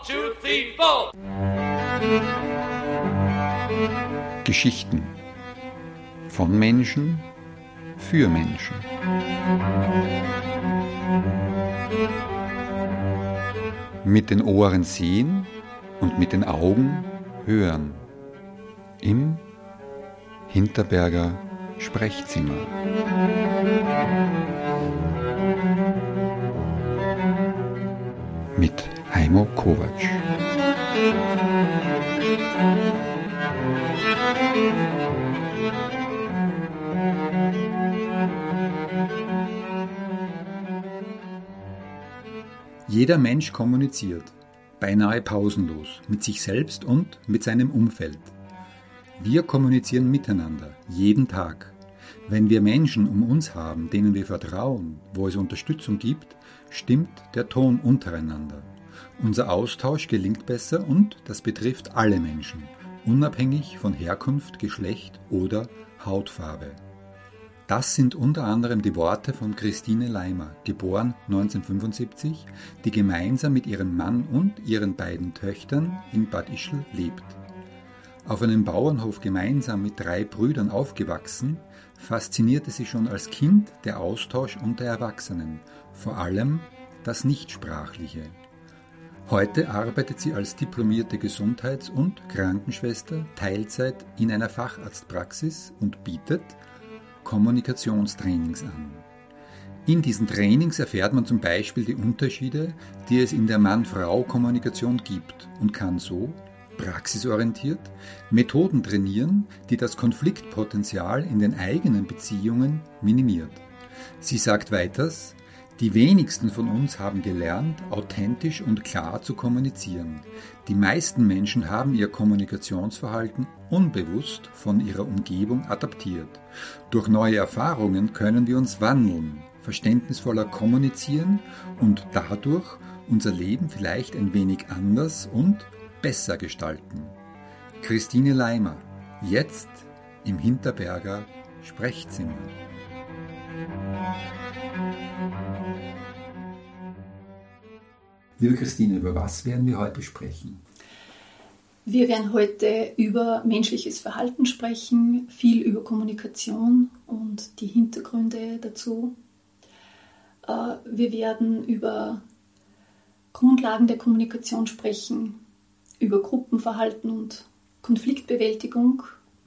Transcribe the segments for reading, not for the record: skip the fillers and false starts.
2, 3, 4. Geschichten von Menschen für Menschen. Mit den Ohren sehen und mit den Augen hören. Im Hinterberger Sprechzimmer. Mit Heimo Kovac. Jeder Mensch kommuniziert, beinahe pausenlos, mit sich selbst und mit seinem Umfeld. Wir kommunizieren miteinander, jeden Tag. Wenn wir Menschen um uns haben, denen wir vertrauen, wo es Unterstützung gibt, stimmt der Ton untereinander. Unser Austausch gelingt besser und das betrifft alle Menschen, unabhängig von Herkunft, Geschlecht oder Hautfarbe. Das sind unter anderem die Worte von Christine Leimer, geboren 1975, die gemeinsam mit ihrem Mann und ihren beiden Töchtern in Bad Ischl lebt. Auf einem Bauernhof gemeinsam mit 3 Brüdern aufgewachsen, faszinierte sie schon als Kind der Austausch unter Erwachsenen, vor allem das Nichtsprachliche. Heute arbeitet sie als diplomierte Gesundheits- und Krankenschwester Teilzeit in einer Facharztpraxis und bietet Kommunikationstrainings an. In diesen Trainings erfährt man zum Beispiel die Unterschiede, die es in der Mann-Frau-Kommunikation gibt und kann so praxisorientiert Methoden trainieren, die das Konfliktpotenzial in den eigenen Beziehungen minimiert. Sie sagt weiters: Die wenigsten von uns haben gelernt, authentisch und klar zu kommunizieren. Die meisten Menschen haben ihr Kommunikationsverhalten unbewusst von ihrer Umgebung adaptiert. Durch neue Erfahrungen können wir uns wandeln, verständnisvoller kommunizieren und dadurch unser Leben vielleicht ein wenig anders und besser gestalten. Christine Leimer, jetzt im Hinterberger Sprechzimmer. Liebe Christine, über was werden wir heute sprechen? Wir werden heute über menschliches Verhalten sprechen, viel über Kommunikation und die Hintergründe dazu. Wir werden über Grundlagen der Kommunikation sprechen, über Gruppenverhalten und Konfliktbewältigung.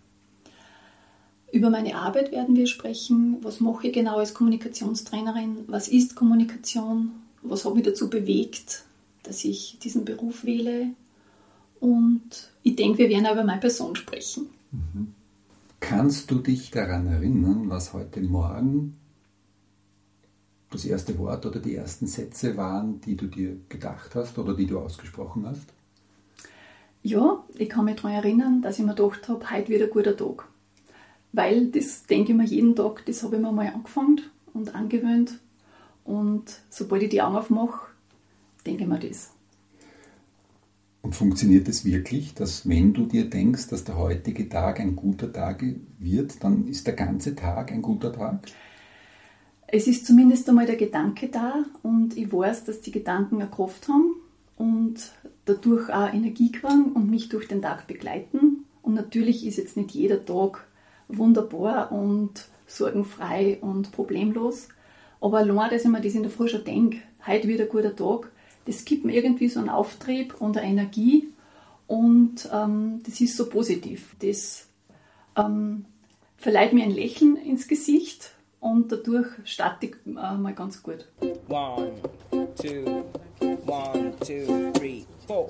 Über meine Arbeit werden wir sprechen. Was mache ich genau als Kommunikationstrainerin? Was ist Kommunikation? Was hat mich dazu bewegt, dass ich diesen Beruf wähle? Und ich denke, wir werden auch über meine Person sprechen. Kannst du dich daran erinnern, was heute Morgen das erste Wort oder die ersten Sätze waren, die du dir gedacht hast oder die du ausgesprochen hast? Ja, ich kann mich daran erinnern, dass ich mir gedacht habe, heute wird ein guter Tag. Weil das denke ich mir jeden Tag, das habe ich mir mal angefangen und angewöhnt. Und sobald ich die Augen aufmache, denke ich mir das. Und funktioniert es wirklich, dass wenn du dir denkst, dass der heutige Tag ein guter Tag wird, dann ist der ganze Tag ein guter Tag? Es ist zumindest einmal der Gedanke da und ich weiß, dass die Gedanken eine Kraft haben und dadurch auch Energie kriegen und mich durch den Tag begleiten. Und natürlich ist jetzt nicht jeder Tag wunderbar und sorgenfrei und problemlos. Aber allein, dass ich mir das in der Früh schon denke, heute wird ein guter Tag, das gibt mir irgendwie so einen Auftrieb und eine Energie und das ist so positiv. Das verleiht mir ein Lächeln ins Gesicht und dadurch starte ich mal ganz gut. 1, 2, 1, 2, 3, 4.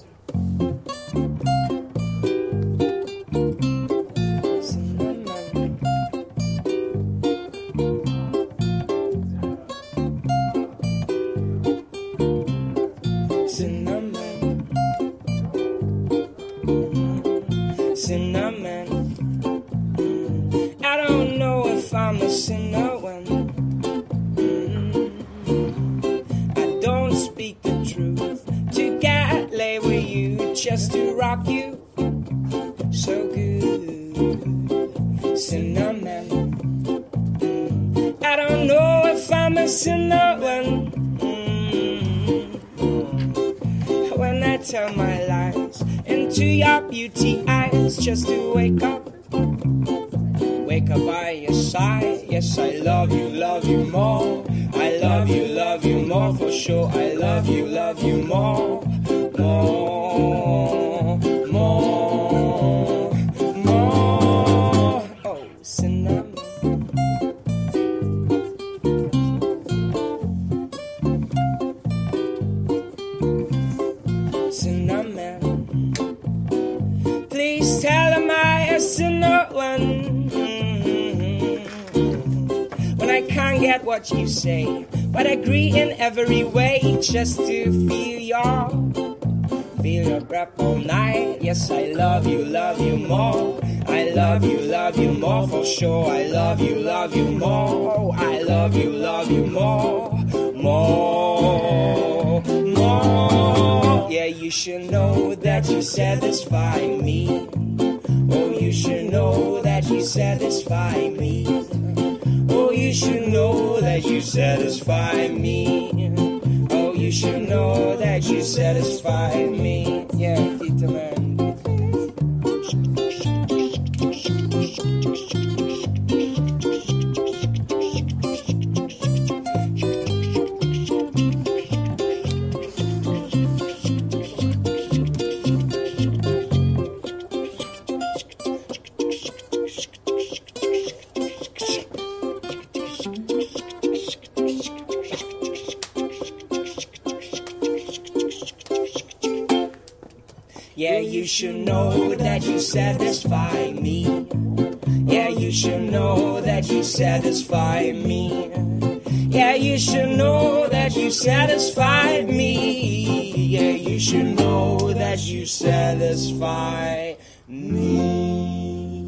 Cinnamon. I don't know if I'm a sinner when I don't speak the truth. To get lay with you just to rock you so good. Cinnamon. I don't know if I'm a sinner when I tell my lies into your beauty eyes just to wake up by your side. Yes, I love you more. I love you more for sure. I love you more, more, more, more. Oh, cinnamon. Please tell him I a sinner one. When I can't get what you say, but agree in every way just to feel your breath all night. Yes, I love you more. I love you more for sure. I love you more. I love you more, more, more. Yeah, you should know that you satisfy me. Oh, you should know that you satisfy me. Oh, you should know that you satisfy me. Oh, you should know that you satisfy me. Yeah, Tita Man. Yeah, you should know that you satisfy me. Yeah, you should know that you satisfy me. Yeah, you should know that you satisfy me. Yeah, you should know that you satisfy me.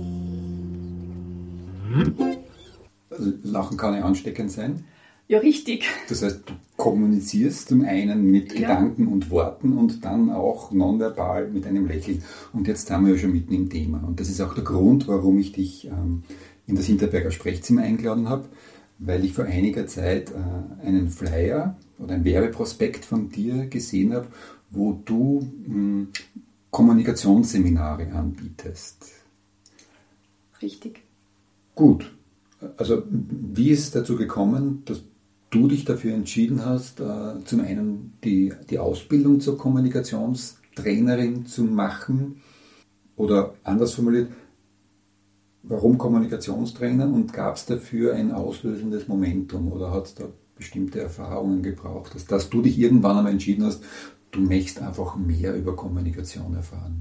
Lachen kann ja ansteckend sein. Ja, richtig. Das heißt, du kommunizierst zum einen mit Gedanken und Worten und dann auch nonverbal mit einem Lächeln. Und jetzt sind wir ja schon mitten im Thema. Und das ist auch der Grund, warum ich dich in das Hinterberger Sprechzimmer eingeladen habe, weil ich vor einiger Zeit einen Flyer oder ein Werbeprospekt von dir gesehen habe, wo du Kommunikationsseminare anbietest. Richtig. Gut. Also wie ist es dazu gekommen, dass du dich dafür entschieden hast, zum einen die Ausbildung zur Kommunikationstrainerin zu machen oder anders formuliert, warum Kommunikationstrainer und gab es dafür ein auslösendes Momentum oder hat es da bestimmte Erfahrungen gebraucht, dass du dich irgendwann einmal entschieden hast, du möchtest einfach mehr über Kommunikation erfahren?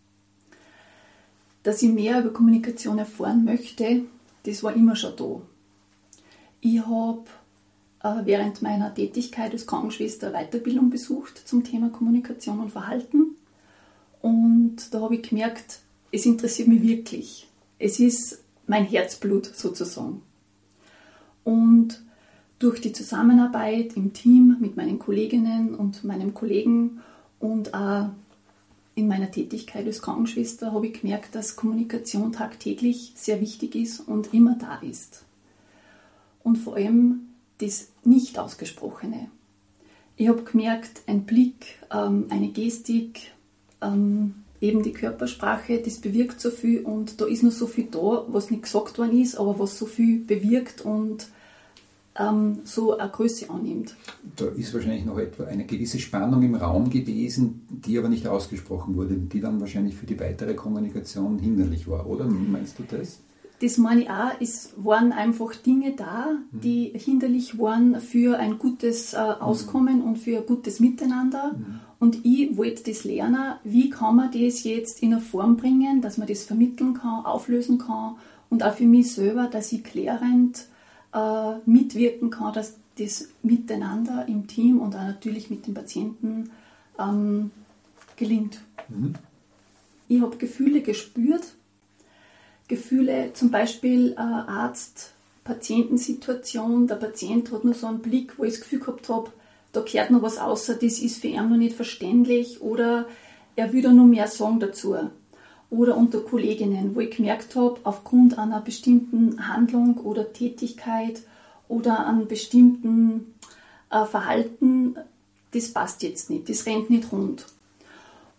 Dass ich mehr über Kommunikation erfahren möchte, das war immer schon da. Ich habe während meiner Tätigkeit als Krankenschwester Weiterbildung besucht zum Thema Kommunikation und Verhalten. Und da habe ich gemerkt, es interessiert mich wirklich. Es ist mein Herzblut sozusagen. Und durch die Zusammenarbeit im Team mit meinen Kolleginnen und meinem Kollegen und auch in meiner Tätigkeit als Krankenschwester habe ich gemerkt, dass Kommunikation tagtäglich sehr wichtig ist und immer da ist. Und vor allem das Nicht-Ausgesprochene. Ich habe gemerkt, ein Blick, eine Gestik, eben die Körpersprache, das bewirkt so viel und da ist noch so viel da, was nicht gesagt worden ist, aber was so viel bewirkt und so eine Größe annimmt. Da ist wahrscheinlich noch etwa eine gewisse Spannung im Raum gewesen, die aber nicht ausgesprochen wurde, die dann wahrscheinlich für die weitere Kommunikation hinderlich war, oder? Meinst du das? Das meine ich auch, es waren einfach Dinge da, die hinderlich waren für ein gutes Auskommen und für ein gutes Miteinander. Und ich wollte das lernen, wie kann man das jetzt in eine Form bringen, dass man das vermitteln kann, auflösen kann und auch für mich selber, dass ich klärend mitwirken kann, dass das Miteinander im Team und auch natürlich mit den Patienten gelingt. Ich habe Gefühle gespürt. Gefühle, zum Beispiel Arzt-Patientensituation. Der Patient hat nur so einen Blick, wo ich das Gefühl gehabt habe, da gehört noch was außer, das ist für ihn noch nicht verständlich oder er will da noch mehr sagen dazu. Oder unter Kolleginnen, wo ich gemerkt habe, aufgrund einer bestimmten Handlung oder Tätigkeit oder einem bestimmten Verhalten, das passt jetzt nicht, das rennt nicht rund.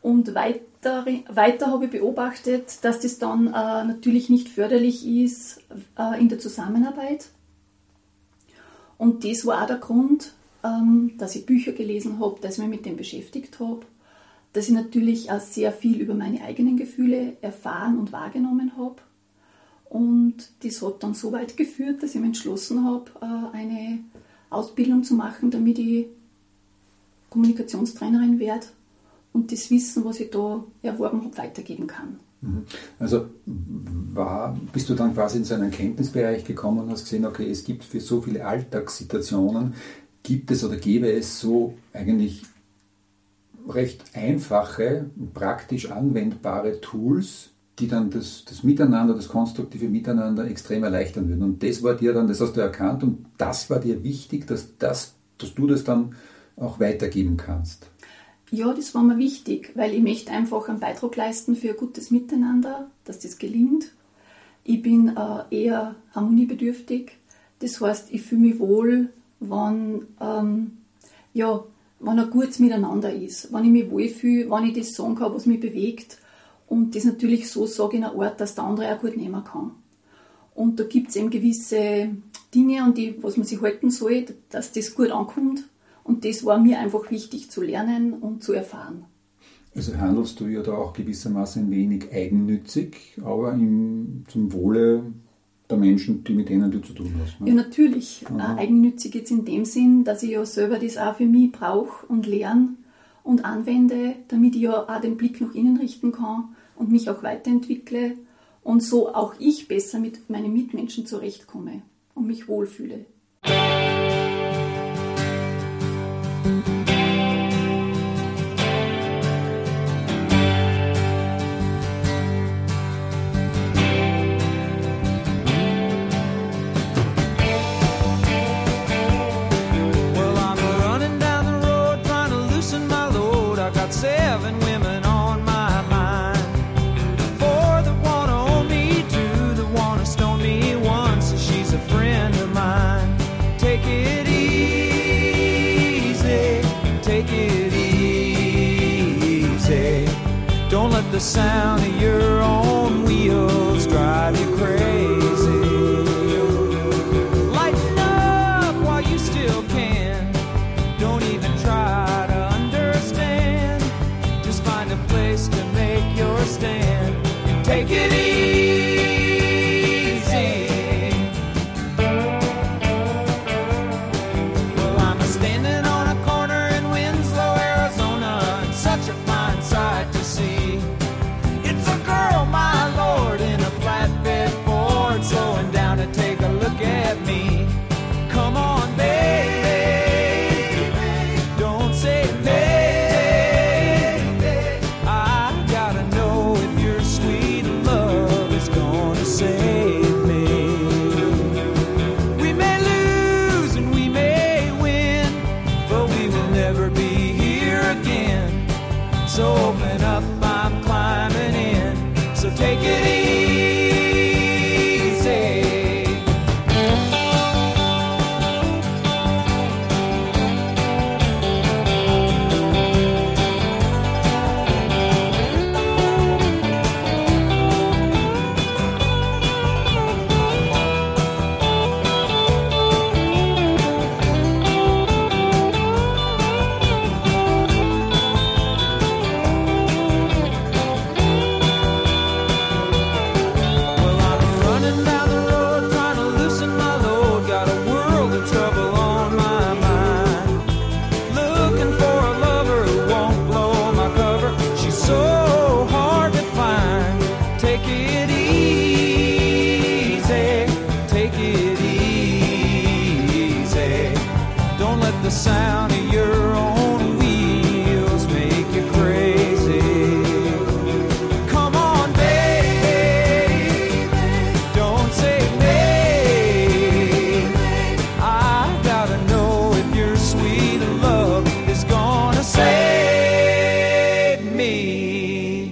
Und weiter habe ich beobachtet, dass das dann natürlich nicht förderlich ist in der Zusammenarbeit. Und das war auch der Grund, dass ich Bücher gelesen habe, dass ich mich mit dem beschäftigt habe, dass ich natürlich auch sehr viel über meine eigenen Gefühle erfahren und wahrgenommen habe. Und das hat dann so weit geführt, dass ich mich entschlossen habe, eine Ausbildung zu machen, damit ich Kommunikationstrainerin werde und das Wissen, was ich da erworben habe, weitergeben kann. Also bist du dann quasi in so einen Kenntnisbereich gekommen und hast gesehen, okay, es gibt für so viele Alltagssituationen, gibt es oder gäbe es so eigentlich recht einfache, praktisch anwendbare Tools, die dann das Miteinander, das konstruktive Miteinander extrem erleichtern würden. Und das war dir dann, das hast du erkannt und das war dir wichtig, dass du das dann auch weitergeben kannst. Ja, das war mir wichtig, weil ich möchte einfach einen Beitrag leisten für ein gutes Miteinander, dass das gelingt. Ich bin eher harmoniebedürftig. Das heißt, ich fühle mich wohl, wenn ein gutes Miteinander ist, wenn ich mich wohlfühle, wenn ich das sagen kann, was mich bewegt und das natürlich so sage in einer Art, dass der andere auch gut nehmen kann. Und da gibt es eben gewisse Dinge, an die, was man sich halten soll, dass das gut ankommt. Und das war mir einfach wichtig zu lernen und zu erfahren. Also handelst du ja da auch gewissermaßen ein wenig eigennützig, aber zum Wohle der Menschen, mit denen du zu tun hast. Ne? Ja, natürlich. Eigennützig jetzt in dem Sinn, dass ich ja selber das auch für mich brauche und lerne und anwende, damit ich ja auch den Blick nach innen richten kann und mich auch weiterentwickle und so auch ich besser mit meinen Mitmenschen zurechtkomme und mich wohlfühle. The sound of your own wheels drive you crazy. Lighten up while you still can. Don't even try to understand. Just find a place to make your stand and take it easy. Well, I'm standing on a corner in Winslow, Arizona, and such a fine sight to see. My Lord, in a flatbed Ford, slowing down to take a look at me. Come on, baby, don't say baby. I gotta know if your sweet love is gonna save me. We may lose and we may win, but we will never be here again. So open up, I'm climbing in. So take it easy. The sound of your own wheels make you crazy. Come on, baby, don't say maybe. I gotta know if your sweet love is gonna save me.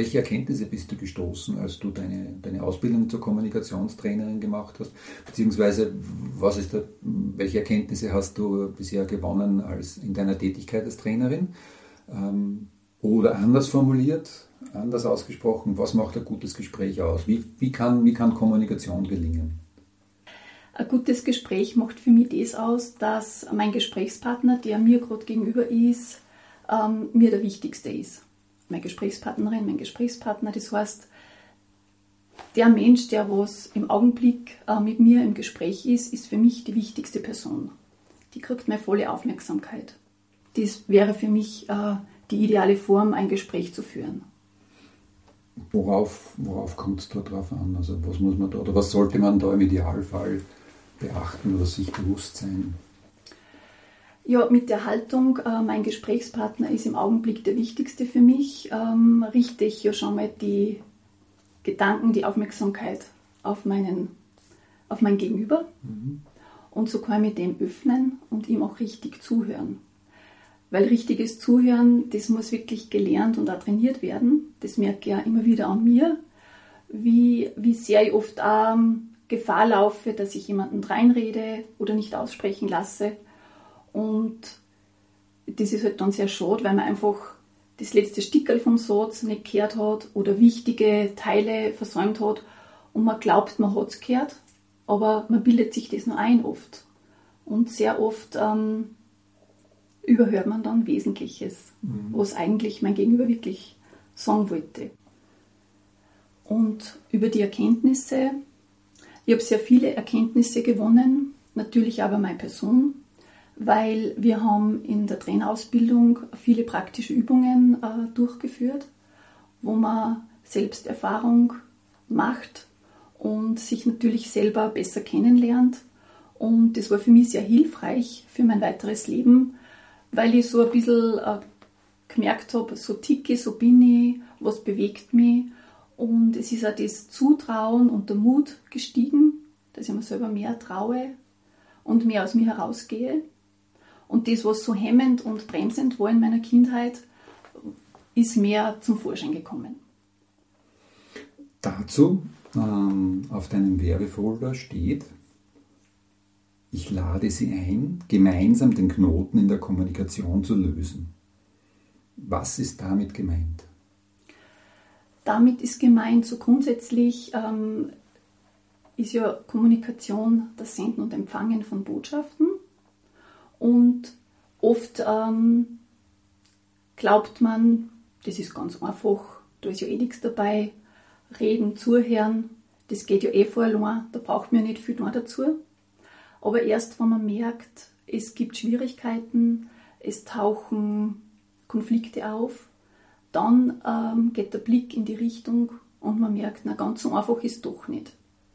welche Erkenntnisse bist du gestoßen, als du deine Ausbildung zur Kommunikationstrainerin gemacht hast? Beziehungsweise welche Erkenntnisse hast du bisher gewonnen in deiner Tätigkeit als Trainerin? Oder anders formuliert, anders ausgesprochen, was macht ein gutes Gespräch aus? Wie kann Kommunikation gelingen? Ein gutes Gespräch macht für mich das aus, dass mein Gesprächspartner, der mir gerade gegenüber ist, mir der Wichtigste ist. Meine Gesprächspartnerin, mein Gesprächspartner, das heißt, der Mensch, der was im Augenblick mit mir im Gespräch ist für mich die wichtigste Person. Die kriegt meine volle Aufmerksamkeit. Das wäre für mich die ideale Form, ein Gespräch zu führen. Worauf kommt es da drauf an? Also was muss man da, oder was sollte man da im Idealfall beachten oder sich bewusst sein? Ja, mit der Haltung, mein Gesprächspartner ist im Augenblick der Wichtigste für mich, richte ich ja schon mal die Gedanken, die Aufmerksamkeit auf mein Gegenüber. Und so kann ich mit dem öffnen und ihm auch richtig zuhören. Weil richtiges Zuhören, das muss wirklich gelernt und auch trainiert werden. Das merke ich ja immer wieder an mir, wie sehr ich oft Gefahr laufe, dass ich jemanden reinrede oder nicht aussprechen lasse. Und das ist halt dann sehr schade, weil man einfach das letzte Stickerl vom Satz nicht gehört hat oder wichtige Teile versäumt hat und man glaubt, man hat es gehört, aber man bildet sich das nur ein oft. Und sehr oft überhört man dann Wesentliches, was eigentlich mein Gegenüber wirklich sagen wollte. Und über die Erkenntnisse, ich habe sehr viele Erkenntnisse gewonnen, natürlich aber meine Person, weil wir haben in der Trainerausbildung viele praktische Übungen durchgeführt, wo man Selbsterfahrung macht und sich natürlich selber besser kennenlernt. Und das war für mich sehr hilfreich für mein weiteres Leben, weil ich so ein bisschen gemerkt habe, so ticke, so bin ich, was bewegt mich. Und es ist auch das Zutrauen und der Mut gestiegen, dass ich mir selber mehr traue und mehr aus mir herausgehe. Und das, was so hemmend und bremsend war in meiner Kindheit, ist mehr zum Vorschein gekommen. Dazu auf deinem Werbefolder steht: Ich lade Sie ein, gemeinsam den Knoten in der Kommunikation zu lösen. Was ist damit gemeint? Damit ist gemeint, so grundsätzlich ist ja Kommunikation das Senden und Empfangen von Botschaften. Und oft glaubt man, das ist ganz einfach, da ist ja eh nichts dabei, reden, zuhören, das geht ja eh vor allein, da braucht man ja nicht viel mehr dazu. Aber erst wenn man merkt, es gibt Schwierigkeiten, es tauchen Konflikte auf, dann geht der Blick in die Richtung und man merkt, na, ganz so einfach ist es doch nicht.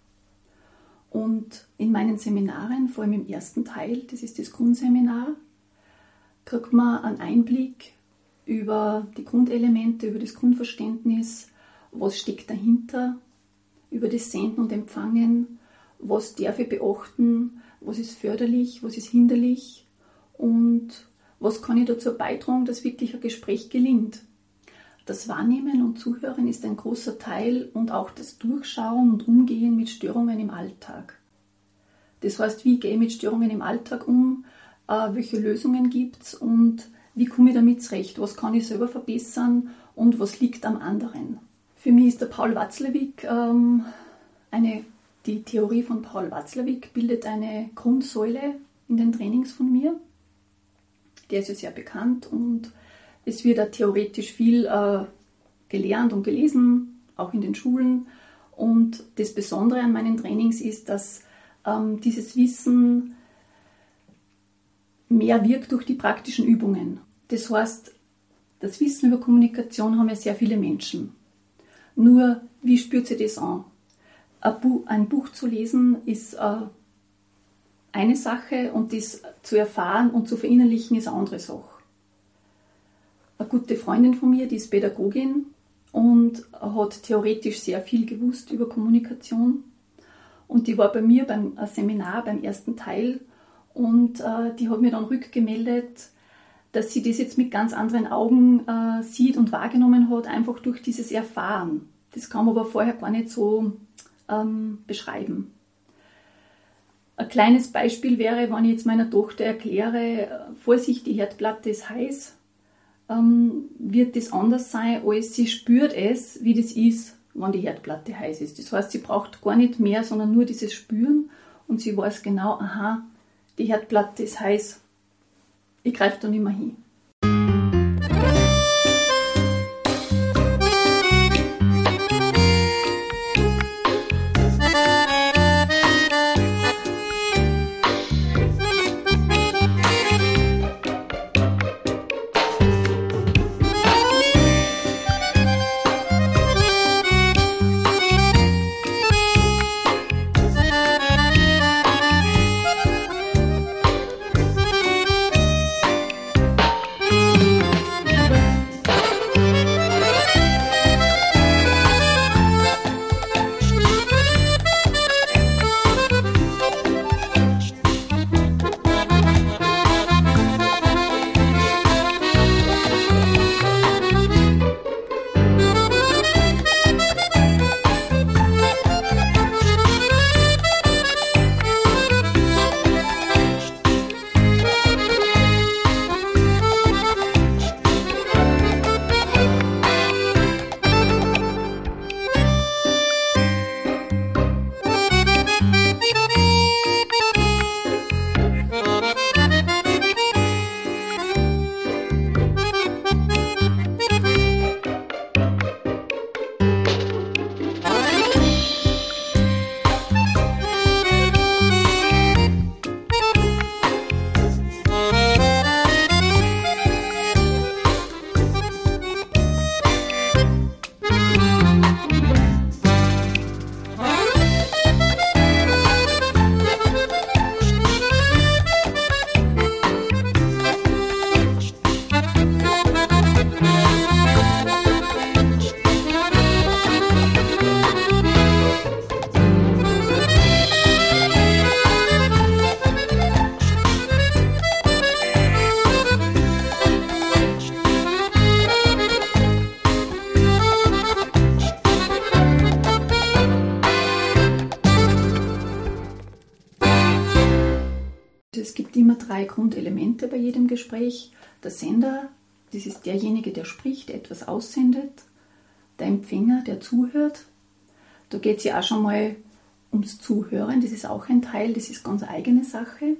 Und in meinen Seminaren, vor allem im ersten Teil, das ist das Grundseminar, kriegt man einen Einblick über die Grundelemente, über das Grundverständnis, was steckt dahinter, über das Senden und Empfangen, was darf ich beachten, was ist förderlich, was ist hinderlich und was kann ich dazu beitragen, dass wirklich ein Gespräch gelingt. Das Wahrnehmen und Zuhören ist ein großer Teil und auch das Durchschauen und Umgehen mit Störungen im Alltag. Das heißt, wie gehe ich mit Störungen im Alltag um, welche Lösungen gibt es und wie komme ich damit zurecht, was kann ich selber verbessern und was liegt am anderen. Für mich ist der Paul Watzlawick, die Theorie von Paul Watzlawick bildet eine Grundsäule in den Trainings von mir. Der ist ja sehr bekannt und es wird auch theoretisch viel gelernt und gelesen, auch in den Schulen. Und das Besondere an meinen Trainings ist, dass dieses Wissen mehr wirkt durch die praktischen Übungen. Das heißt, das Wissen über Kommunikation haben ja sehr viele Menschen. Nur, wie spürt sich das an? Ein Buch zu lesen ist eine Sache und das zu erfahren und zu verinnerlichen ist eine andere Sache. Eine gute Freundin von mir, die ist Pädagogin und hat theoretisch sehr viel gewusst über Kommunikation. Und die war bei mir beim Seminar, beim ersten Teil und die hat mir dann rückgemeldet, dass sie das jetzt mit ganz anderen Augen sieht und wahrgenommen hat, einfach durch dieses Erfahren. Das kann man aber vorher gar nicht so beschreiben. Ein kleines Beispiel wäre, wenn ich jetzt meiner Tochter erkläre, Vorsicht, die Herdplatte ist heiß, wird das anders sein, als sie spürt es, wie das ist, wenn die Herdplatte heiß ist. Das heißt, sie braucht gar nicht mehr, sondern nur dieses Spüren und sie weiß genau, aha, die Herdplatte ist heiß, ich greife da nicht mehr hin. Es gibt immer 3 Grundelemente bei jedem Gespräch. Der Sender, das ist derjenige, der spricht, der etwas aussendet. Der Empfänger, der zuhört. Da geht es ja auch schon mal ums Zuhören, das ist auch ein Teil, das ist ganz eine eigene Sache.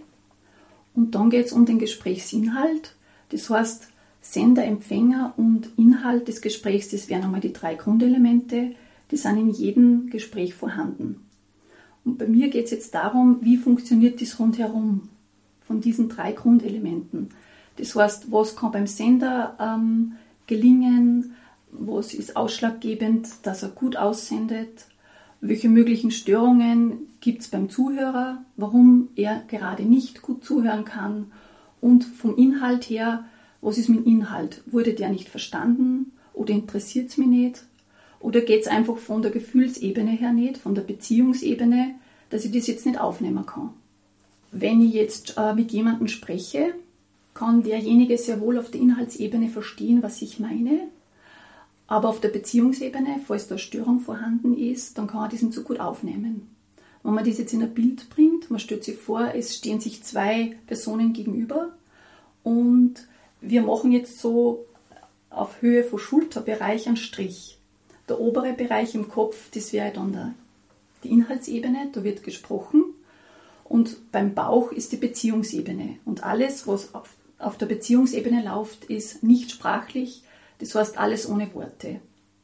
Und dann geht es um den Gesprächsinhalt. Das heißt, Sender, Empfänger und Inhalt des Gesprächs, das wären einmal die 3 Grundelemente, die sind in jedem Gespräch vorhanden. Und bei mir geht es jetzt darum, wie funktioniert das rundherum von diesen 3 Grundelementen. Das heißt, was kann beim Sender gelingen, was ist ausschlaggebend, dass er gut aussendet, welche möglichen Störungen gibt es beim Zuhörer, warum er gerade nicht gut zuhören kann und vom Inhalt her, was ist mit dem Inhalt? Wurde der nicht verstanden oder interessiert es mich nicht? Oder geht es einfach von der Gefühlsebene her nicht, von der Beziehungsebene, dass ich das jetzt nicht aufnehmen kann? Wenn ich jetzt mit jemandem spreche, kann derjenige sehr wohl auf der Inhaltsebene verstehen, was ich meine. Aber auf der Beziehungsebene, falls da Störung vorhanden ist, dann kann er das nicht so gut aufnehmen. Wenn man das jetzt in ein Bild bringt, man stellt sich vor, es stehen sich 2 Personen gegenüber und wir machen jetzt so auf Höhe vom Schulterbereich einen Strich. Der obere Bereich im Kopf, das wäre dann die Inhaltsebene, da wird gesprochen. Und beim Bauch ist die Beziehungsebene. Und alles, was auf der Beziehungsebene läuft, ist nicht sprachlich, das heißt alles ohne Worte.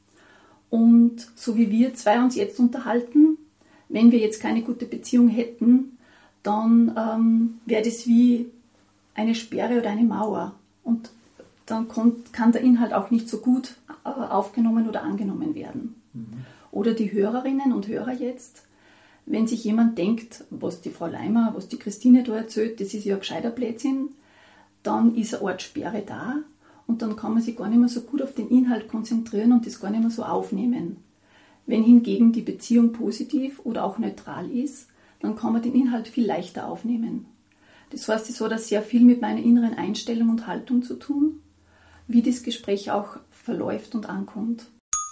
Und so wie wir 2 uns jetzt unterhalten, wenn wir jetzt keine gute Beziehung hätten, dann wäre das wie eine Sperre oder eine Mauer. Und dann kann der Inhalt auch nicht so gut aufgenommen oder angenommen werden. Oder die Hörerinnen und Hörer jetzt, wenn sich jemand denkt, was die Frau Leimer, was die Christine da erzählt, das ist ja ein gescheiter Blödsinn, dann ist eine Art Sperre da und dann kann man sich gar nicht mehr so gut auf den Inhalt konzentrieren und das gar nicht mehr so aufnehmen. Wenn hingegen die Beziehung positiv oder auch neutral ist, dann kann man den Inhalt viel leichter aufnehmen. Das heißt, es hat auch sehr viel mit meiner inneren Einstellung und Haltung zu tun, wie das Gespräch auch verläuft und ankommt.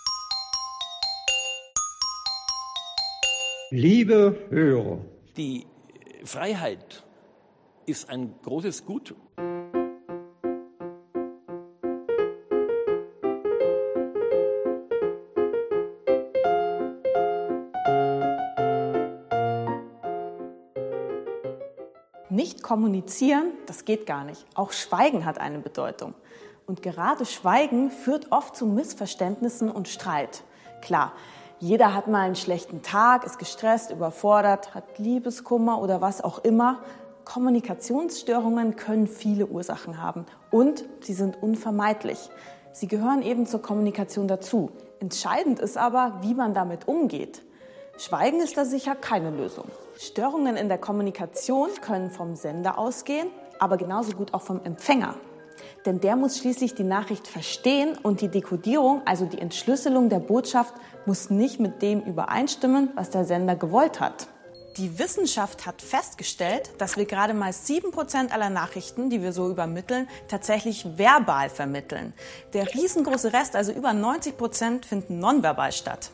Liebe Hörer, Die Freiheit ist ein großes Gut. Nicht kommunizieren, das geht gar nicht. Auch Schweigen hat eine Bedeutung. Und gerade Schweigen führt oft zu Missverständnissen und Streit. Klar, jeder hat mal einen schlechten Tag, ist gestresst, überfordert, hat Liebeskummer oder was auch immer. Kommunikationsstörungen können viele Ursachen haben und sie sind unvermeidlich. Sie gehören eben zur Kommunikation dazu. Entscheidend ist aber, wie man damit umgeht. Schweigen ist da sicher keine Lösung. Störungen in der Kommunikation können vom Sender ausgehen, aber genauso gut auch vom Empfänger. Denn der muss schließlich die Nachricht verstehen und die Dekodierung, also die Entschlüsselung der Botschaft, muss nicht mit dem übereinstimmen, was der Sender gewollt hat. Die Wissenschaft hat festgestellt, dass wir gerade mal 7% aller Nachrichten, die wir so übermitteln, tatsächlich verbal vermitteln. Der riesengroße Rest, also über 90%, finden nonverbal statt.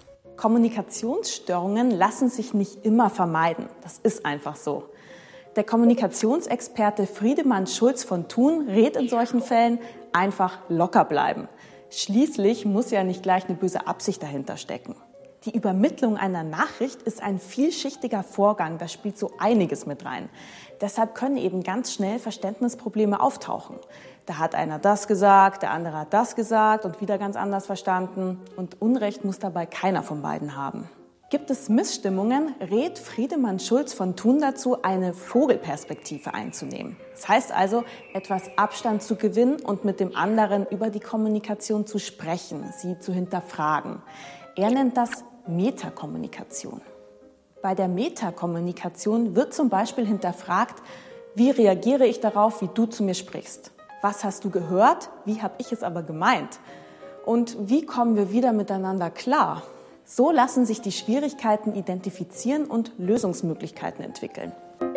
Kommunikationsstörungen lassen sich nicht immer vermeiden. Das ist einfach so. Der Kommunikationsexperte Friedemann Schulz von Thun rät in solchen Fällen einfach locker bleiben. Schließlich muss ja nicht gleich eine böse Absicht dahinter stecken. Die Übermittlung einer Nachricht ist ein vielschichtiger Vorgang, da spielt so einiges mit rein. Deshalb können eben ganz schnell Verständnisprobleme auftauchen. Da hat einer das gesagt, der andere hat das gesagt und wieder ganz anders verstanden. Und Unrecht muss dabei keiner von beiden haben. Gibt es Missstimmungen, rät Friedemann Schulz von Thun dazu, eine Vogelperspektive einzunehmen. Das heißt also, etwas Abstand zu gewinnen und mit dem anderen über die Kommunikation zu sprechen, sie zu hinterfragen. Er nennt das Metakommunikation. Bei der Metakommunikation wird zum Beispiel hinterfragt, wie reagiere ich darauf, wie du zu mir sprichst? Was hast du gehört? Wie habe ich es aber gemeint? Und wie kommen wir wieder miteinander klar? So lassen sich die Schwierigkeiten identifizieren und Lösungsmöglichkeiten entwickeln.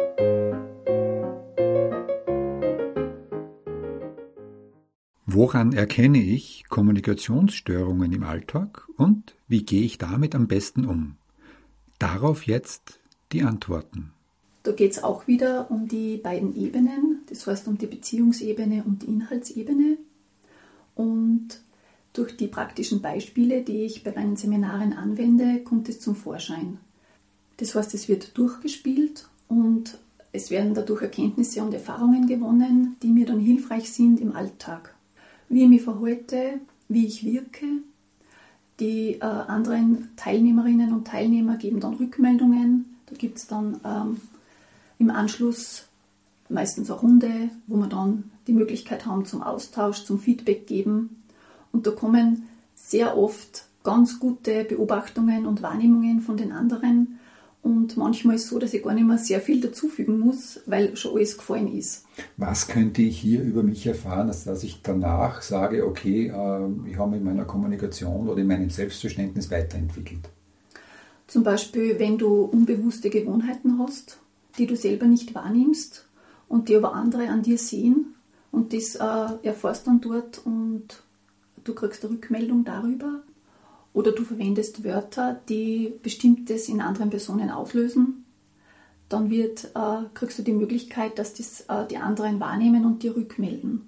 Woran erkenne ich Kommunikationsstörungen im Alltag und wie gehe ich damit am besten um? Darauf jetzt die Antworten. Da geht es auch wieder um die beiden Ebenen, das heißt um die Beziehungsebene und die Inhaltsebene. Und durch die praktischen Beispiele, die ich bei meinen Seminaren anwende, kommt es zum Vorschein. Das heißt, es wird durchgespielt und es werden dadurch Erkenntnisse und Erfahrungen gewonnen, die mir dann hilfreich sind im Alltag. Wie ich mich verhalte, wie ich wirke. Die anderen Teilnehmerinnen und Teilnehmer geben dann Rückmeldungen. Da gibt es dann im Anschluss meistens eine Runde, wo wir dann die Möglichkeit haben zum Austausch, zum Feedback geben. Und da kommen sehr oft ganz gute Beobachtungen und Wahrnehmungen von den anderen. Und manchmal ist es so, dass ich gar nicht mehr sehr viel dazufügen muss, weil schon alles gefallen ist. Was könnte ich hier über mich erfahren, dass ich danach sage, okay, ich habe mich in meiner Kommunikation oder in meinem Selbstverständnis weiterentwickelt? Zum Beispiel, wenn du unbewusste Gewohnheiten hast, die du selber nicht wahrnimmst und die aber andere an dir sehen und das erfährst dann dort und du kriegst eine Rückmeldung darüber. Oder du verwendest Wörter, die Bestimmtes in anderen Personen auslösen, dann kriegst du die Möglichkeit, dass das die anderen wahrnehmen und dir rückmelden.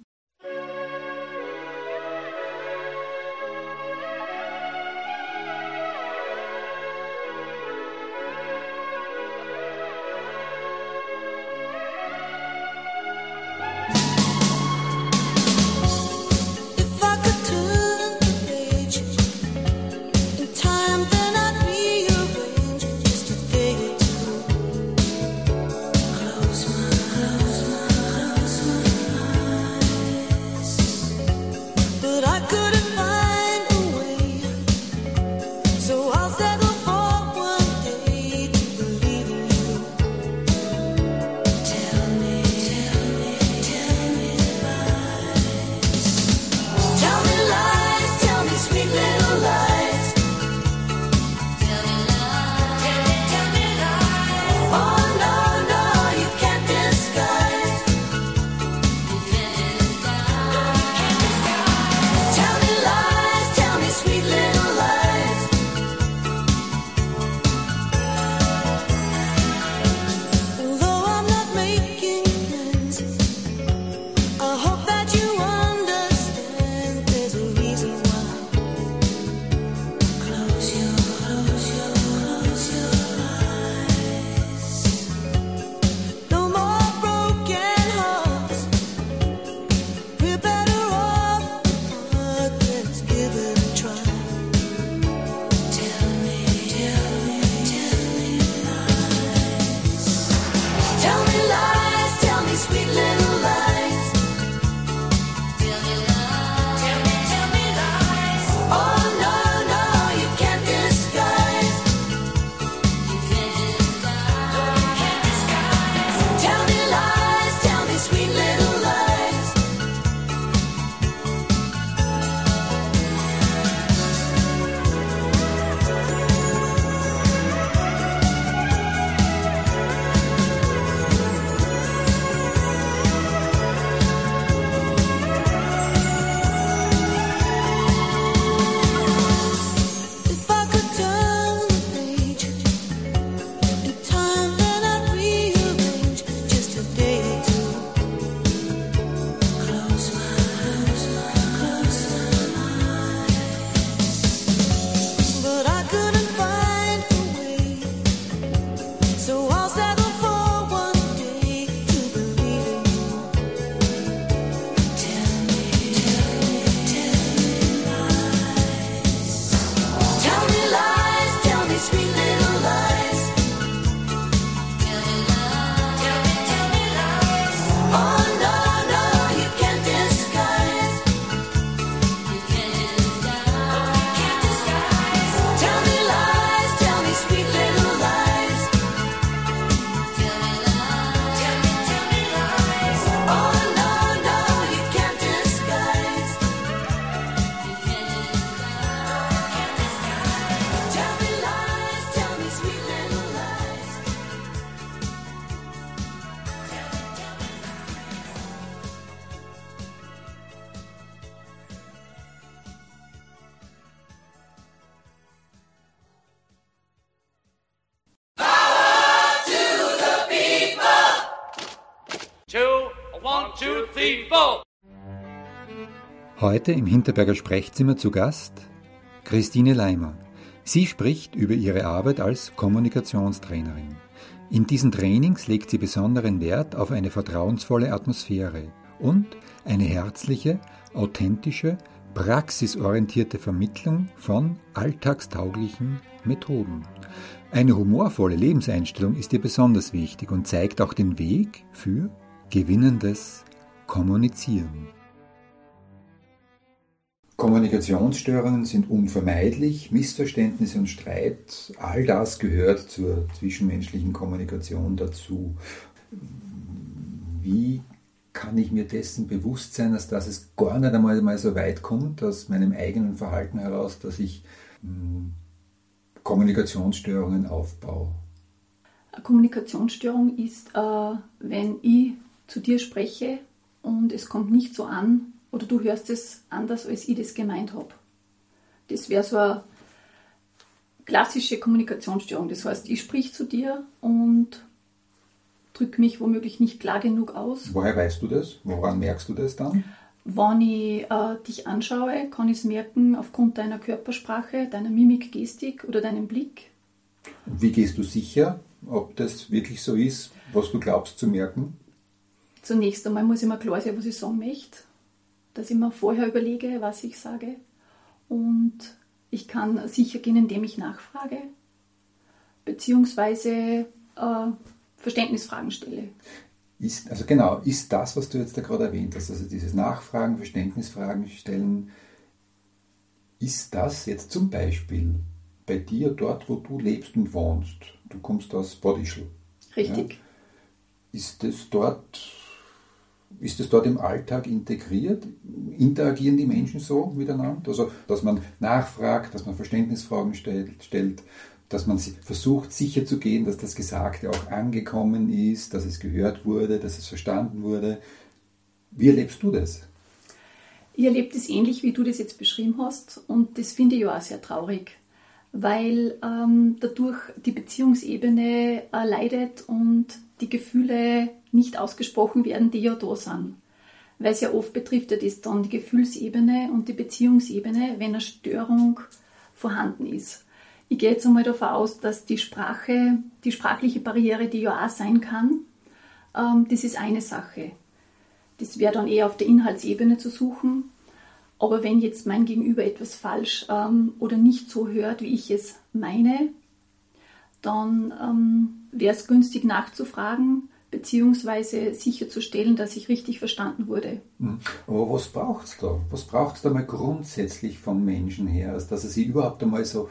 sweet little lies. Tell me lies. Oh no, no, you can't disguise. You can't disguise. Tell me lies, tell me sweet little lies. Tell me lies. Oh no, no, you can't disguise. You can't disguise. Tell me lies, tell me sweet little lies. Heute im Hinterberger Sprechzimmer zu Gast Christine Leimer. Sie spricht über ihre Arbeit als Kommunikationstrainerin. In diesen Trainings legt sie besonderen Wert auf eine vertrauensvolle Atmosphäre und eine herzliche, authentische, praxisorientierte Vermittlung von alltagstauglichen Methoden. Eine humorvolle Lebenseinstellung ist ihr besonders wichtig und zeigt auch den Weg für gewinnendes Kommunizieren. Kommunikationsstörungen sind unvermeidlich, Missverständnisse und Streit, all das gehört zur zwischenmenschlichen Kommunikation dazu. Wie kann ich mir dessen bewusst sein, dass es gar nicht einmal so weit kommt, aus meinem eigenen Verhalten heraus, dass ich Kommunikationsstörungen aufbaue? Eine Kommunikationsstörung ist, wenn ich zu dir spreche und es kommt nicht so an oder du hörst es anders, als ich das gemeint habe. Das wäre so eine klassische Kommunikationsstörung. Das heißt, ich sprich zu dir und drücke mich womöglich nicht klar genug aus. Woher weißt du das? Woran merkst du das dann? Wenn ich dich anschaue, kann ich es merken aufgrund deiner Körpersprache, deiner Mimik, Gestik oder deinem Blick. Und wie gehst du sicher, ob das wirklich so ist, was du glaubst zu merken? Zunächst einmal muss ich mir klar sein, was ich sagen möchte. Dass ich mir vorher überlege, was ich sage. Und ich kann sicher gehen, indem ich nachfrage, beziehungsweise Verständnisfragen stelle. Ist das, was du jetzt da gerade erwähnt hast, also dieses Nachfragen, Verständnisfragen stellen, ist das jetzt zum Beispiel bei dir dort, wo du lebst und wohnst? Du kommst aus Bad Ischl. Richtig. Ja? Ist das dort im Alltag integriert? Interagieren die Menschen so miteinander? Also, dass man nachfragt, dass man Verständnisfragen stellt, dass man versucht sicherzugehen, dass das Gesagte auch angekommen ist, dass es gehört wurde, dass es verstanden wurde. Wie erlebst du das? Ich erlebe das ähnlich, wie du das jetzt beschrieben hast, und das finde ich ja auch sehr traurig, weil dadurch die Beziehungsebene leidet und die Gefühle nicht ausgesprochen werden, die ja da sind. Weil sehr oft betrifft ja das dann die Gefühlsebene und die Beziehungsebene, wenn eine Störung vorhanden ist. Ich gehe jetzt einmal davon aus, dass die sprachliche Barriere, die ja auch sein kann, das ist eine Sache. Das wäre dann eher auf der Inhaltsebene zu suchen. Aber wenn jetzt mein Gegenüber etwas falsch oder nicht so hört, wie ich es meine, dann wäre es günstig nachzufragen, beziehungsweise sicherzustellen, dass ich richtig verstanden wurde. Aber was braucht es da? Was braucht es da mal grundsätzlich vom Menschen her, dass er sich überhaupt einmal so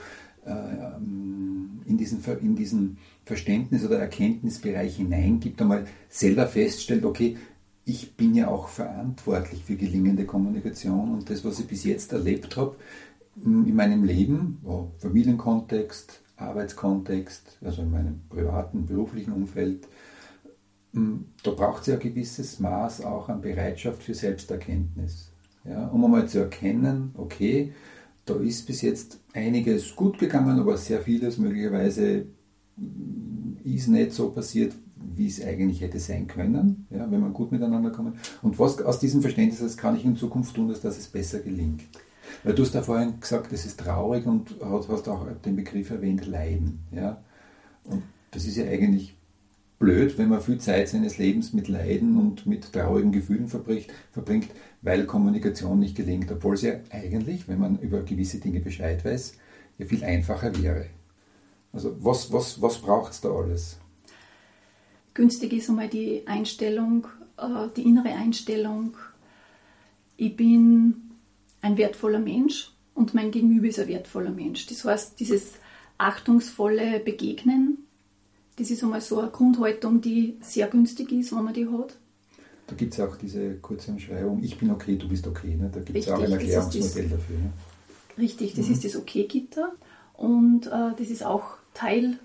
in diesen Verständnis- oder Erkenntnisbereich hineingibt, einmal selber feststellt, okay, ich bin ja auch verantwortlich für gelingende Kommunikation, und das, was ich bis jetzt erlebt habe in meinem Leben, Familienkontext, Arbeitskontext, also in meinem privaten, beruflichen Umfeld, da braucht es ja ein gewisses Maß auch an Bereitschaft für Selbsterkenntnis. Ja, um einmal zu erkennen, okay, da ist bis jetzt einiges gut gegangen, aber sehr vieles möglicherweise ist nicht so passiert, wie es eigentlich hätte sein können, ja, wenn man gut miteinander kommen. Und was aus diesem Verständnis kann ich in Zukunft tun, dass es besser gelingt? Weil du hast da vorhin gesagt, es ist traurig, und hast auch den Begriff erwähnt, Leiden. Ja? Und das ist ja eigentlich blöd, wenn man viel Zeit seines Lebens mit Leiden und mit traurigen Gefühlen verbringt, weil Kommunikation nicht gelingt, obwohl es ja eigentlich, wenn man über gewisse Dinge Bescheid weiß, ja viel einfacher wäre. Also was braucht es da alles? Günstig ist einmal die Einstellung, die innere Einstellung. Ich bin ein wertvoller Mensch und mein Gegenüber ist ein wertvoller Mensch. Das heißt, dieses achtungsvolle Begegnen, das ist einmal so eine Grundhaltung, die sehr günstig ist, wenn man die hat. Da gibt es auch diese kurze Umschreibung, ich bin okay, du bist okay. Ne? Da gibt es auch ein Richtig, Erklärungsmodell dafür. Ne? Richtig, das ist das Okay-Gitter und das ist auch Teil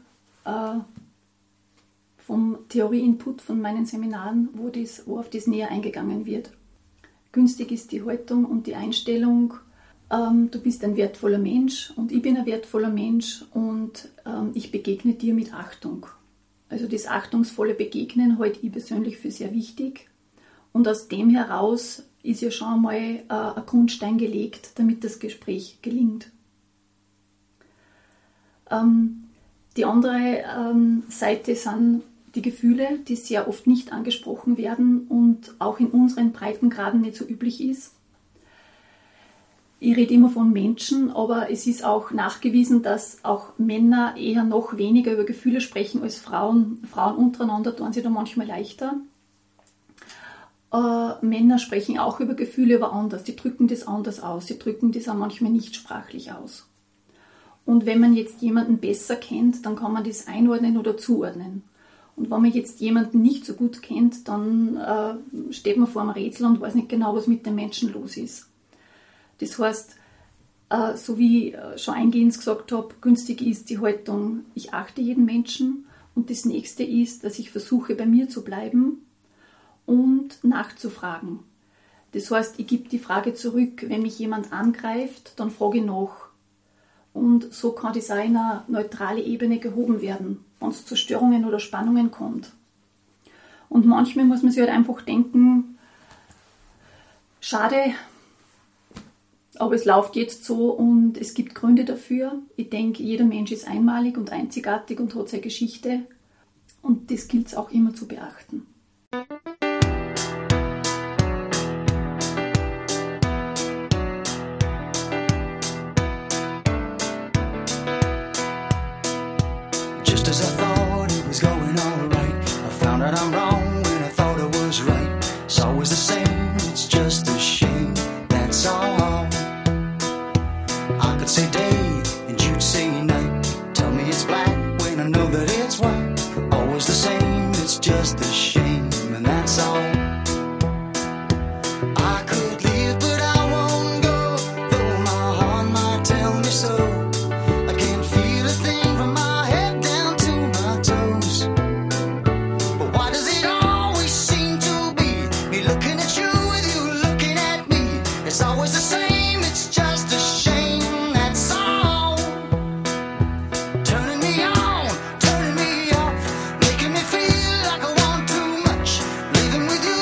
vom Theorie-Input von meinen Seminaren, wo auf das näher eingegangen wird. Günstig ist die Haltung und die Einstellung, du bist ein wertvoller Mensch und ich bin ein wertvoller Mensch und ich begegne dir mit Achtung. Also das achtungsvolle Begegnen halte ich persönlich für sehr wichtig und aus dem heraus ist ja schon einmal ein Grundstein gelegt, damit das Gespräch gelingt. Die andere Seite sind die Gefühle, die sehr oft nicht angesprochen werden und auch in unseren Breitengraden nicht so üblich ist. Ich rede immer von Menschen, aber es ist auch nachgewiesen, dass auch Männer eher noch weniger über Gefühle sprechen als Frauen. Frauen untereinander tun sie da manchmal leichter. Männer sprechen auch über Gefühle, aber anders. Die drücken das anders aus. Die drücken das auch manchmal nicht sprachlich aus. Und wenn man jetzt jemanden besser kennt, dann kann man das einordnen oder zuordnen. Und wenn man jetzt jemanden nicht so gut kennt, dann steht man vor einem Rätsel und weiß nicht genau, was mit dem Menschen los ist. Das heißt, so wie ich schon eingehend gesagt habe, günstig ist die Haltung, ich achte jeden Menschen. Und das nächste ist, dass ich versuche, bei mir zu bleiben und nachzufragen. Das heißt, ich gebe die Frage zurück, wenn mich jemand angreift, dann frage ich nach. Und so kann das auch in eine neutrale Ebene gehoben werden, wenn es zu Störungen oder Spannungen kommt. Und manchmal muss man sich halt einfach denken, schade, aber es läuft jetzt so und es gibt Gründe dafür. Ich denke, jeder Mensch ist einmalig und einzigartig und hat seine Geschichte. Und das gilt es auch immer zu beachten. Just as I thought it was going all right, I found out I'm wrong when I thought I was right. It's always the same, it's just a shame, that's all. I could say day and you'd say night. Tell me it's black when I know that it's white. Always the same, it's just a shame, and that's all. I could leave, but I won't go, though my heart might tell me so. I can't feel a thing from my head down to my toes. But why does it always seem to be me looking at you with you looking at me? It's always the same, it's just a shame, that's all. Turning me on, turning me off, making me feel like I want too much. Living with you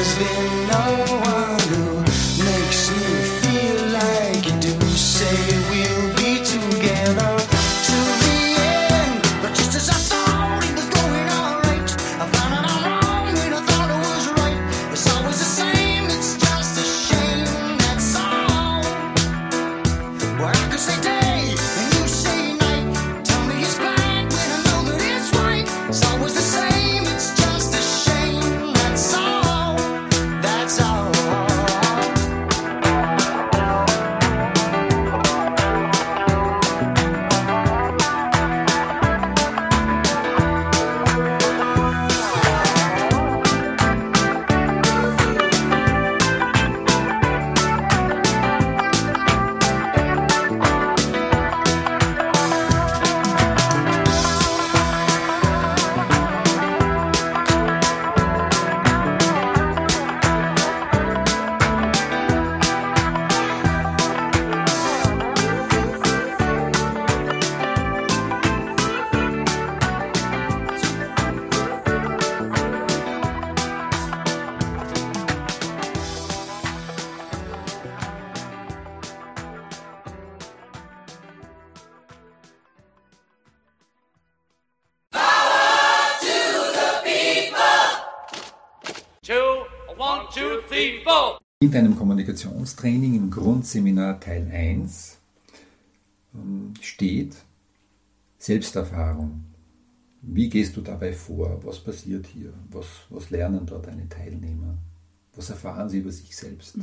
There's been no one who makes me feel like you do. Say we'll be together till the end, but just as I thought it was going alright, I found out I'm wrong when I thought it was right. It's always the same, it's just a shame, that's all. Well, I could say day and you say night. Tell me it's bad when I know that it's right. It's always the same, it's just a shame, that's all. That's all. In deinem Kommunikationstraining im Grundseminar Teil 1 steht Selbsterfahrung. Wie gehst du dabei vor? Was passiert hier? Was lernen da deine Teilnehmer? Was erfahren sie über sich selbst?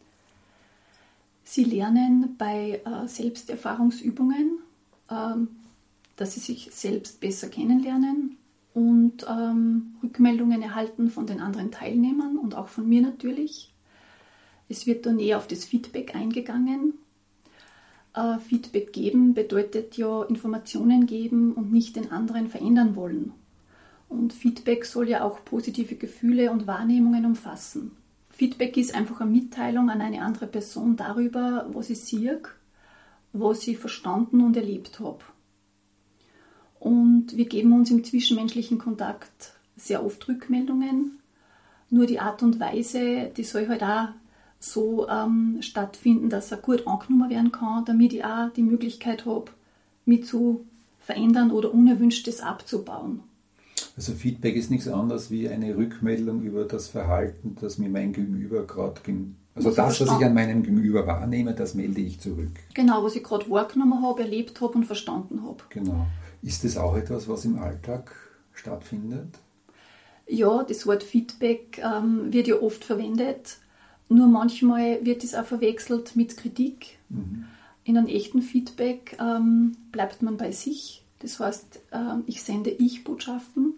Sie lernen bei Selbsterfahrungsübungen, dass sie sich selbst besser kennenlernen und Rückmeldungen erhalten von den anderen Teilnehmern und auch von mir natürlich. Es wird da näher auf das Feedback eingegangen. Feedback geben bedeutet ja Informationen geben und nicht den anderen verändern wollen. Und Feedback soll ja auch positive Gefühle und Wahrnehmungen umfassen. Feedback ist einfach eine Mitteilung an eine andere Person darüber, was ich sehe, was ich verstanden und erlebt habe. Und wir geben uns im zwischenmenschlichen Kontakt sehr oft Rückmeldungen. Nur die Art und Weise, die soll halt auch so stattfinden, dass er gut angenommen werden kann, damit ich auch die Möglichkeit habe, mich zu verändern oder Unerwünschtes abzubauen. Also Feedback ist nichts anderes wie eine Rückmeldung über das Verhalten, das mir mein Gegenüber gerade... Also das, was ich an meinem Gegenüber wahrnehme, das melde ich zurück. Genau, was ich gerade wahrgenommen habe, erlebt habe und verstanden habe. Genau. Ist das auch etwas, was im Alltag stattfindet? Ja, das Wort Feedback wird ja oft verwendet. Nur manchmal wird es auch verwechselt mit Kritik. In einem echten Feedback bleibt man bei sich. Das heißt, ich sende Ich-Botschaften.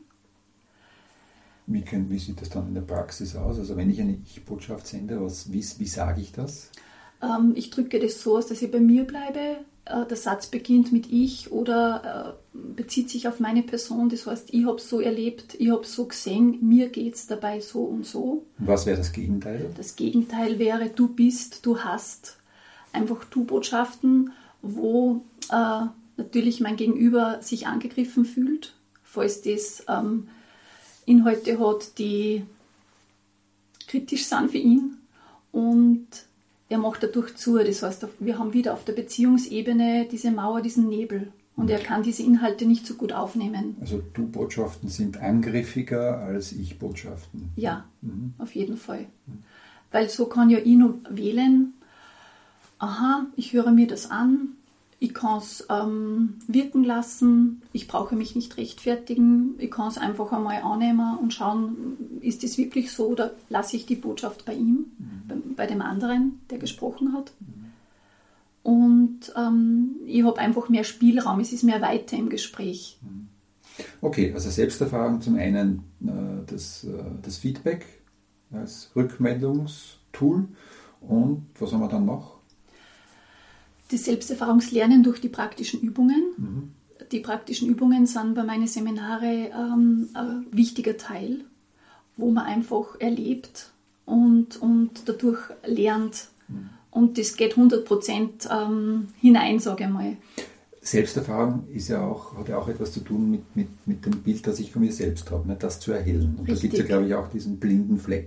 Wie sieht das dann in der Praxis aus? Also wenn ich eine Ich-Botschaft sende, wie sage ich das? Ich drücke das so aus, dass ich bei mir bleibe. Der Satz beginnt mit Ich oder bezieht sich auf meine Person. Das heißt, ich habe es so erlebt, ich habe es so gesehen, mir geht es dabei so und so. Und was wäre das Gegenteil? Das Gegenteil wäre, du bist, du hast. Einfach Du-Botschaften, wo natürlich mein Gegenüber sich angegriffen fühlt, falls das Inhalte hat, die kritisch sind für ihn. Und er macht dadurch zu. Das heißt, wir haben wieder auf der Beziehungsebene diese Mauer, diesen Nebel. Und er kann diese Inhalte nicht so gut aufnehmen. Also Du-Botschaften sind angriffiger als Ich-Botschaften. Ja, auf jeden Fall. Weil so kann ja ich nur wählen, aha, ich höre mir das an, ich kann es wirken lassen, ich brauche mich nicht rechtfertigen, ich kann es einfach einmal annehmen und schauen, ist es wirklich so oder lasse ich die Botschaft bei ihm, bei dem anderen, der gesprochen hat. Und ich habe einfach mehr Spielraum, es ist mehr Weite im Gespräch. Okay, also Selbsterfahrung zum einen das Feedback als Rückmeldungstool und was haben wir dann noch? Das Selbsterfahrungslernen durch die praktischen Übungen. Die praktischen Übungen sind bei meinen Seminare ein wichtiger Teil, wo man einfach erlebt und dadurch lernt. Und das geht 100% hinein, sage ich mal. Selbsterfahrung hat ja auch etwas zu tun mit dem Bild, das ich von mir selbst habe, ne? Das zu erhellen. Und da gibt es ja, glaube ich, auch diesen blinden Fleck.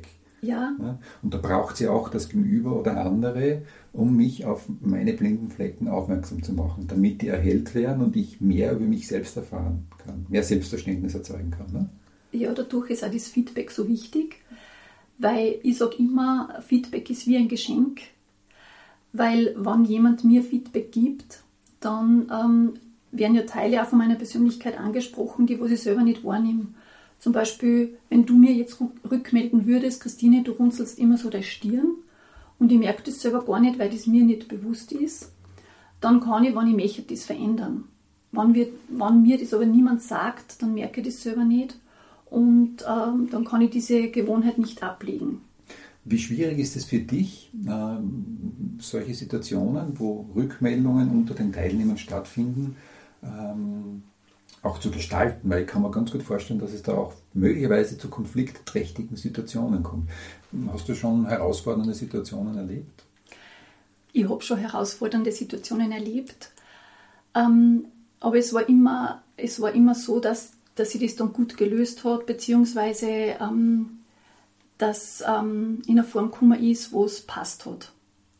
Ja. Ja? Und da braucht sie auch das Gegenüber oder andere, um mich auf meine blinden Flecken aufmerksam zu machen, damit die erhellt werden und ich mehr über mich selbst erfahren kann, mehr Selbstverständnis erzeugen kann. Ne? Ja, dadurch ist auch das Feedback so wichtig, weil ich sage immer, Feedback ist wie ein Geschenk, weil wenn jemand mir Feedback gibt, dann werden ja Teile auch von meiner Persönlichkeit angesprochen, die was ich selber nicht wahrnehme. Zum Beispiel, wenn du mir jetzt rückmelden würdest, Christine, du runzelst immer so deine Stirn und ich merke das selber gar nicht, weil das mir nicht bewusst ist, dann kann ich, wenn ich möchte, das verändern. Wenn mir das aber niemand sagt, dann merke ich das selber nicht und dann kann ich diese Gewohnheit nicht ablegen. Wie schwierig ist es für dich, solche Situationen, wo Rückmeldungen unter den Teilnehmern stattfinden, auch zu gestalten? Weil ich kann mir ganz gut vorstellen, dass es da auch möglicherweise zu konfliktträchtigen Situationen kommt. Hast du schon herausfordernde Situationen erlebt? Ich habe schon herausfordernde Situationen erlebt, aber es war immer so, dass sich das dann gut gelöst hat, beziehungsweise dass in einer Form gekommen ist, wo es passt hat.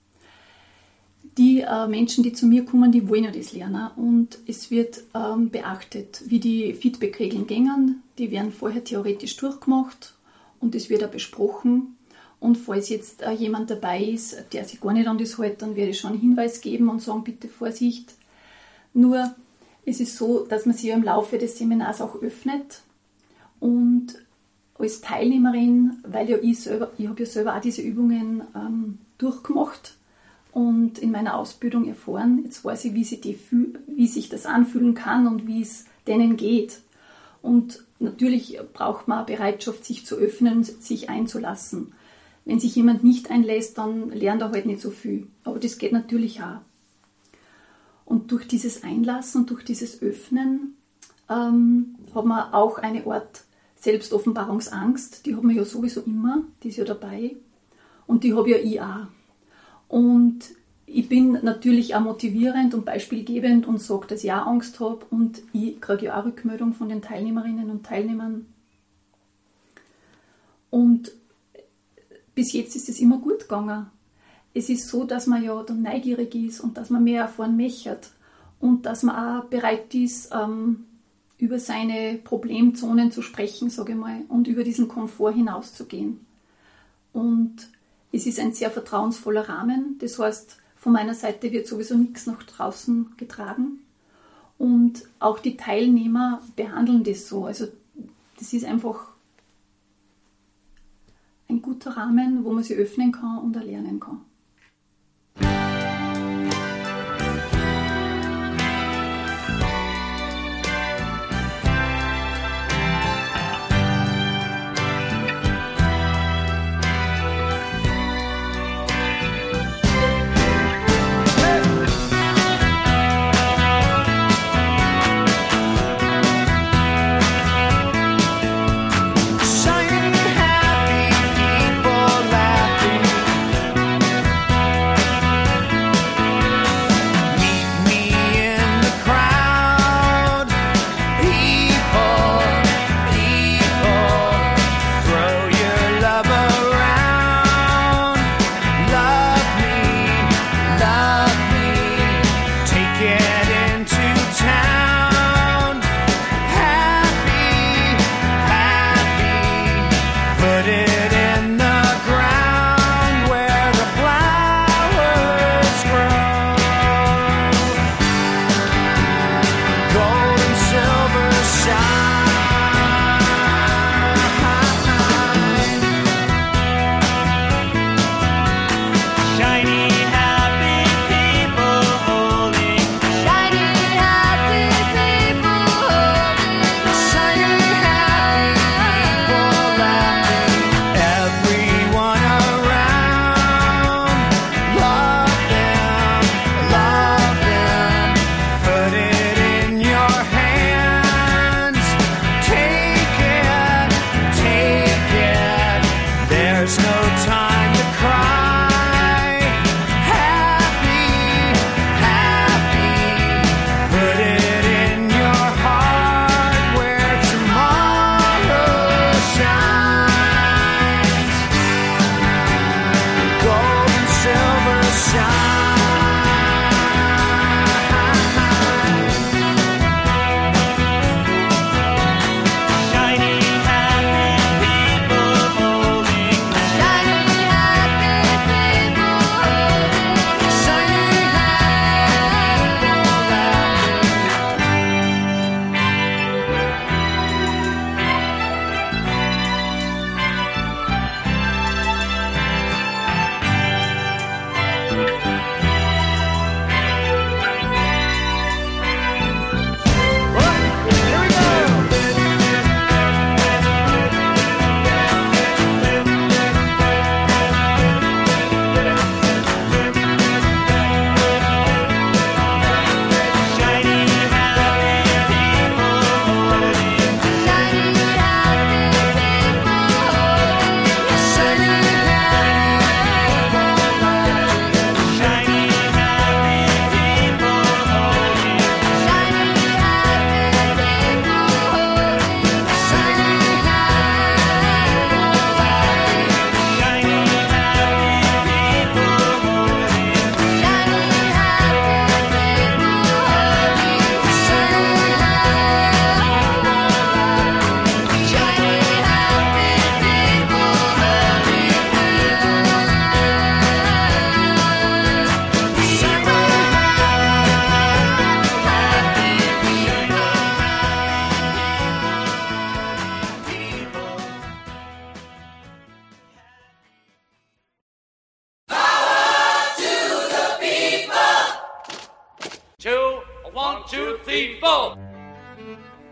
Die Menschen, die zu mir kommen, die wollen ja das lernen und es wird beachtet, wie die Feedback-Regeln gehen. Die werden vorher theoretisch durchgemacht und es wird auch besprochen. Und falls jetzt jemand dabei ist, der sich gar nicht an das hält, dann werde ich schon einen Hinweis geben und sagen, bitte Vorsicht. Nur es ist so, dass man sich ja im Laufe des Seminars auch öffnet und als Teilnehmerin, weil ja ich habe ja selber auch diese Übungen durchgemacht und in meiner Ausbildung erfahren, jetzt weiß ich, wie sich das anfühlen kann und wie es denen geht. Und natürlich braucht man eine Bereitschaft, sich zu öffnen und sich einzulassen. Wenn sich jemand nicht einlässt, dann lernt er halt nicht so viel. Aber das geht natürlich auch. Und durch dieses Einlassen und durch dieses Öffnen hat man auch eine Art Selbstoffenbarungsangst. Die hat man ja sowieso immer, die ist ja dabei. Und die habe ja ich auch. Und ich bin natürlich auch motivierend und beispielgebend und sage, dass ich auch Angst habe. Und ich kriege ja auch Rückmeldung von den Teilnehmerinnen und Teilnehmern. Und bis jetzt ist es immer gut gegangen. Es ist so, dass man ja dann neugierig ist und dass man mehr erfahren möchte und dass man auch bereit ist, über seine Problemzonen zu sprechen, sage ich mal, und über diesen Komfort hinauszugehen. Und es ist ein sehr vertrauensvoller Rahmen, das heißt, von meiner Seite wird sowieso nichts nach draußen getragen und auch die Teilnehmer behandeln das so. Also das ist einfach ein guter Rahmen, wo man sich öffnen kann und erlernen kann. Shining, happy people laughing.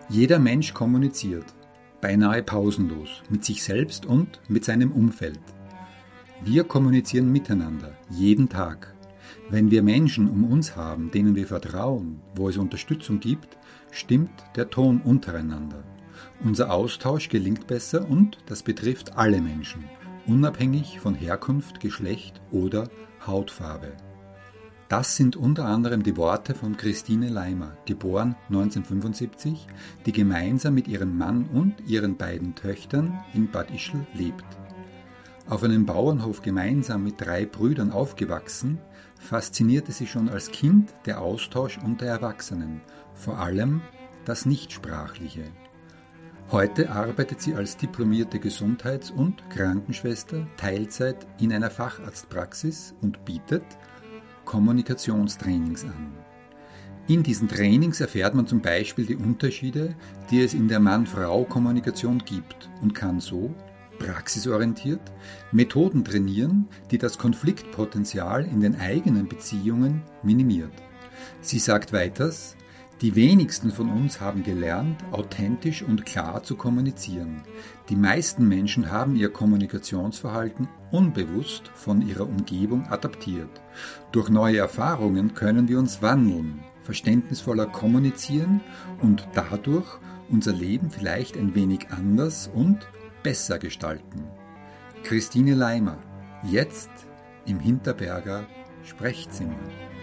Jeder Mensch kommuniziert, beinahe pausenlos, mit sich selbst und mit seinem Umfeld. Wir kommunizieren miteinander, jeden Tag. Wenn wir Menschen um uns haben, denen wir vertrauen, wo es Unterstützung gibt, stimmt der Ton untereinander. Unser Austausch gelingt besser und das betrifft alle Menschen, unabhängig von Herkunft, Geschlecht oder Hautfarbe. Das sind unter anderem die Worte von Christine Leimer, geboren 1975, die gemeinsam mit ihrem Mann und ihren beiden Töchtern in Bad Ischl lebt. Auf einem Bauernhof gemeinsam mit 3 Brüdern aufgewachsen, faszinierte sie schon als Kind der Austausch unter Erwachsenen, vor allem das Nichtsprachliche. Heute arbeitet sie als diplomierte Gesundheits- und Krankenschwester Teilzeit in einer Facharztpraxis und bietet Kommunikationstrainings an. In diesen Trainings erfährt man zum Beispiel die Unterschiede, die es in der Mann-Frau-Kommunikation gibt und kann so praxisorientiert Methoden trainieren, die das Konfliktpotenzial in den eigenen Beziehungen minimiert. Sie sagt weiters: Die wenigsten von uns haben gelernt, authentisch und klar zu kommunizieren. Die meisten Menschen haben ihr Kommunikationsverhalten unbewusst von ihrer Umgebung adaptiert. Durch neue Erfahrungen können wir uns wandeln, verständnisvoller kommunizieren und dadurch unser Leben vielleicht ein wenig anders und besser gestalten. Christine Leimer, jetzt im Hinterberger Sprechzimmer.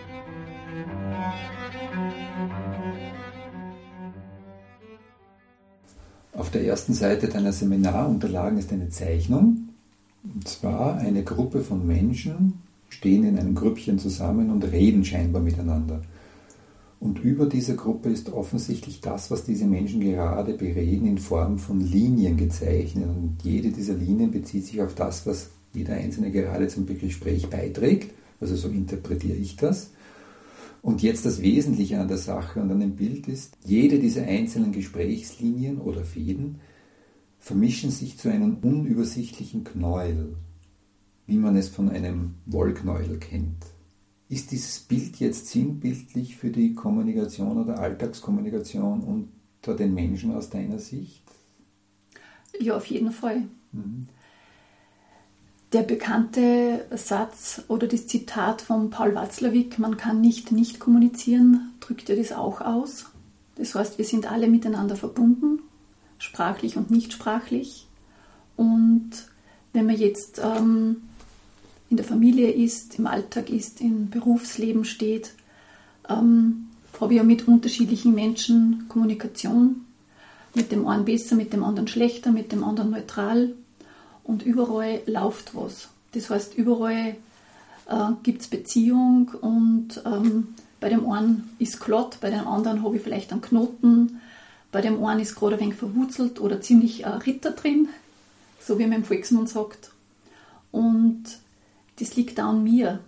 Auf der ersten Seite deiner Seminarunterlagen ist eine Zeichnung. Und zwar eine Gruppe von Menschen stehen in einem Grüppchen zusammen und reden scheinbar miteinander. Und über diese Gruppe ist offensichtlich das, was diese Menschen gerade bereden, in Form von Linien gezeichnet. Und jede dieser Linien bezieht sich auf das, was jeder Einzelne gerade zum Gespräch beiträgt. Also so interpretiere ich das. Und jetzt das Wesentliche an der Sache und an dem Bild ist, jede dieser einzelnen Gesprächslinien oder Fäden vermischen sich zu einem unübersichtlichen Knäuel, wie man es von einem Wollknäuel kennt. Ist dieses Bild jetzt sinnbildlich für die Kommunikation oder Alltagskommunikation unter den Menschen aus deiner Sicht? Ja, auf jeden Fall. Der bekannte Satz oder das Zitat von Paul Watzlawick, man kann nicht kommunizieren, drückt ja das auch aus. Das heißt, wir sind alle miteinander verbunden, sprachlich und nicht sprachlich. Und wenn man jetzt in der Familie ist, im Alltag ist, im Berufsleben steht, habe ich ja mit unterschiedlichen Menschen Kommunikation, mit dem einen besser, mit dem anderen schlechter, mit dem anderen neutral. Und überall läuft was. Das heißt, überall gibt es Beziehung und bei dem einen ist glatt, bei dem anderen habe ich vielleicht einen Knoten, bei dem einen ist gerade ein wenig verwurzelt oder ziemlich Ritter drin, so wie man im Volksmund sagt. Und das liegt auch an mir,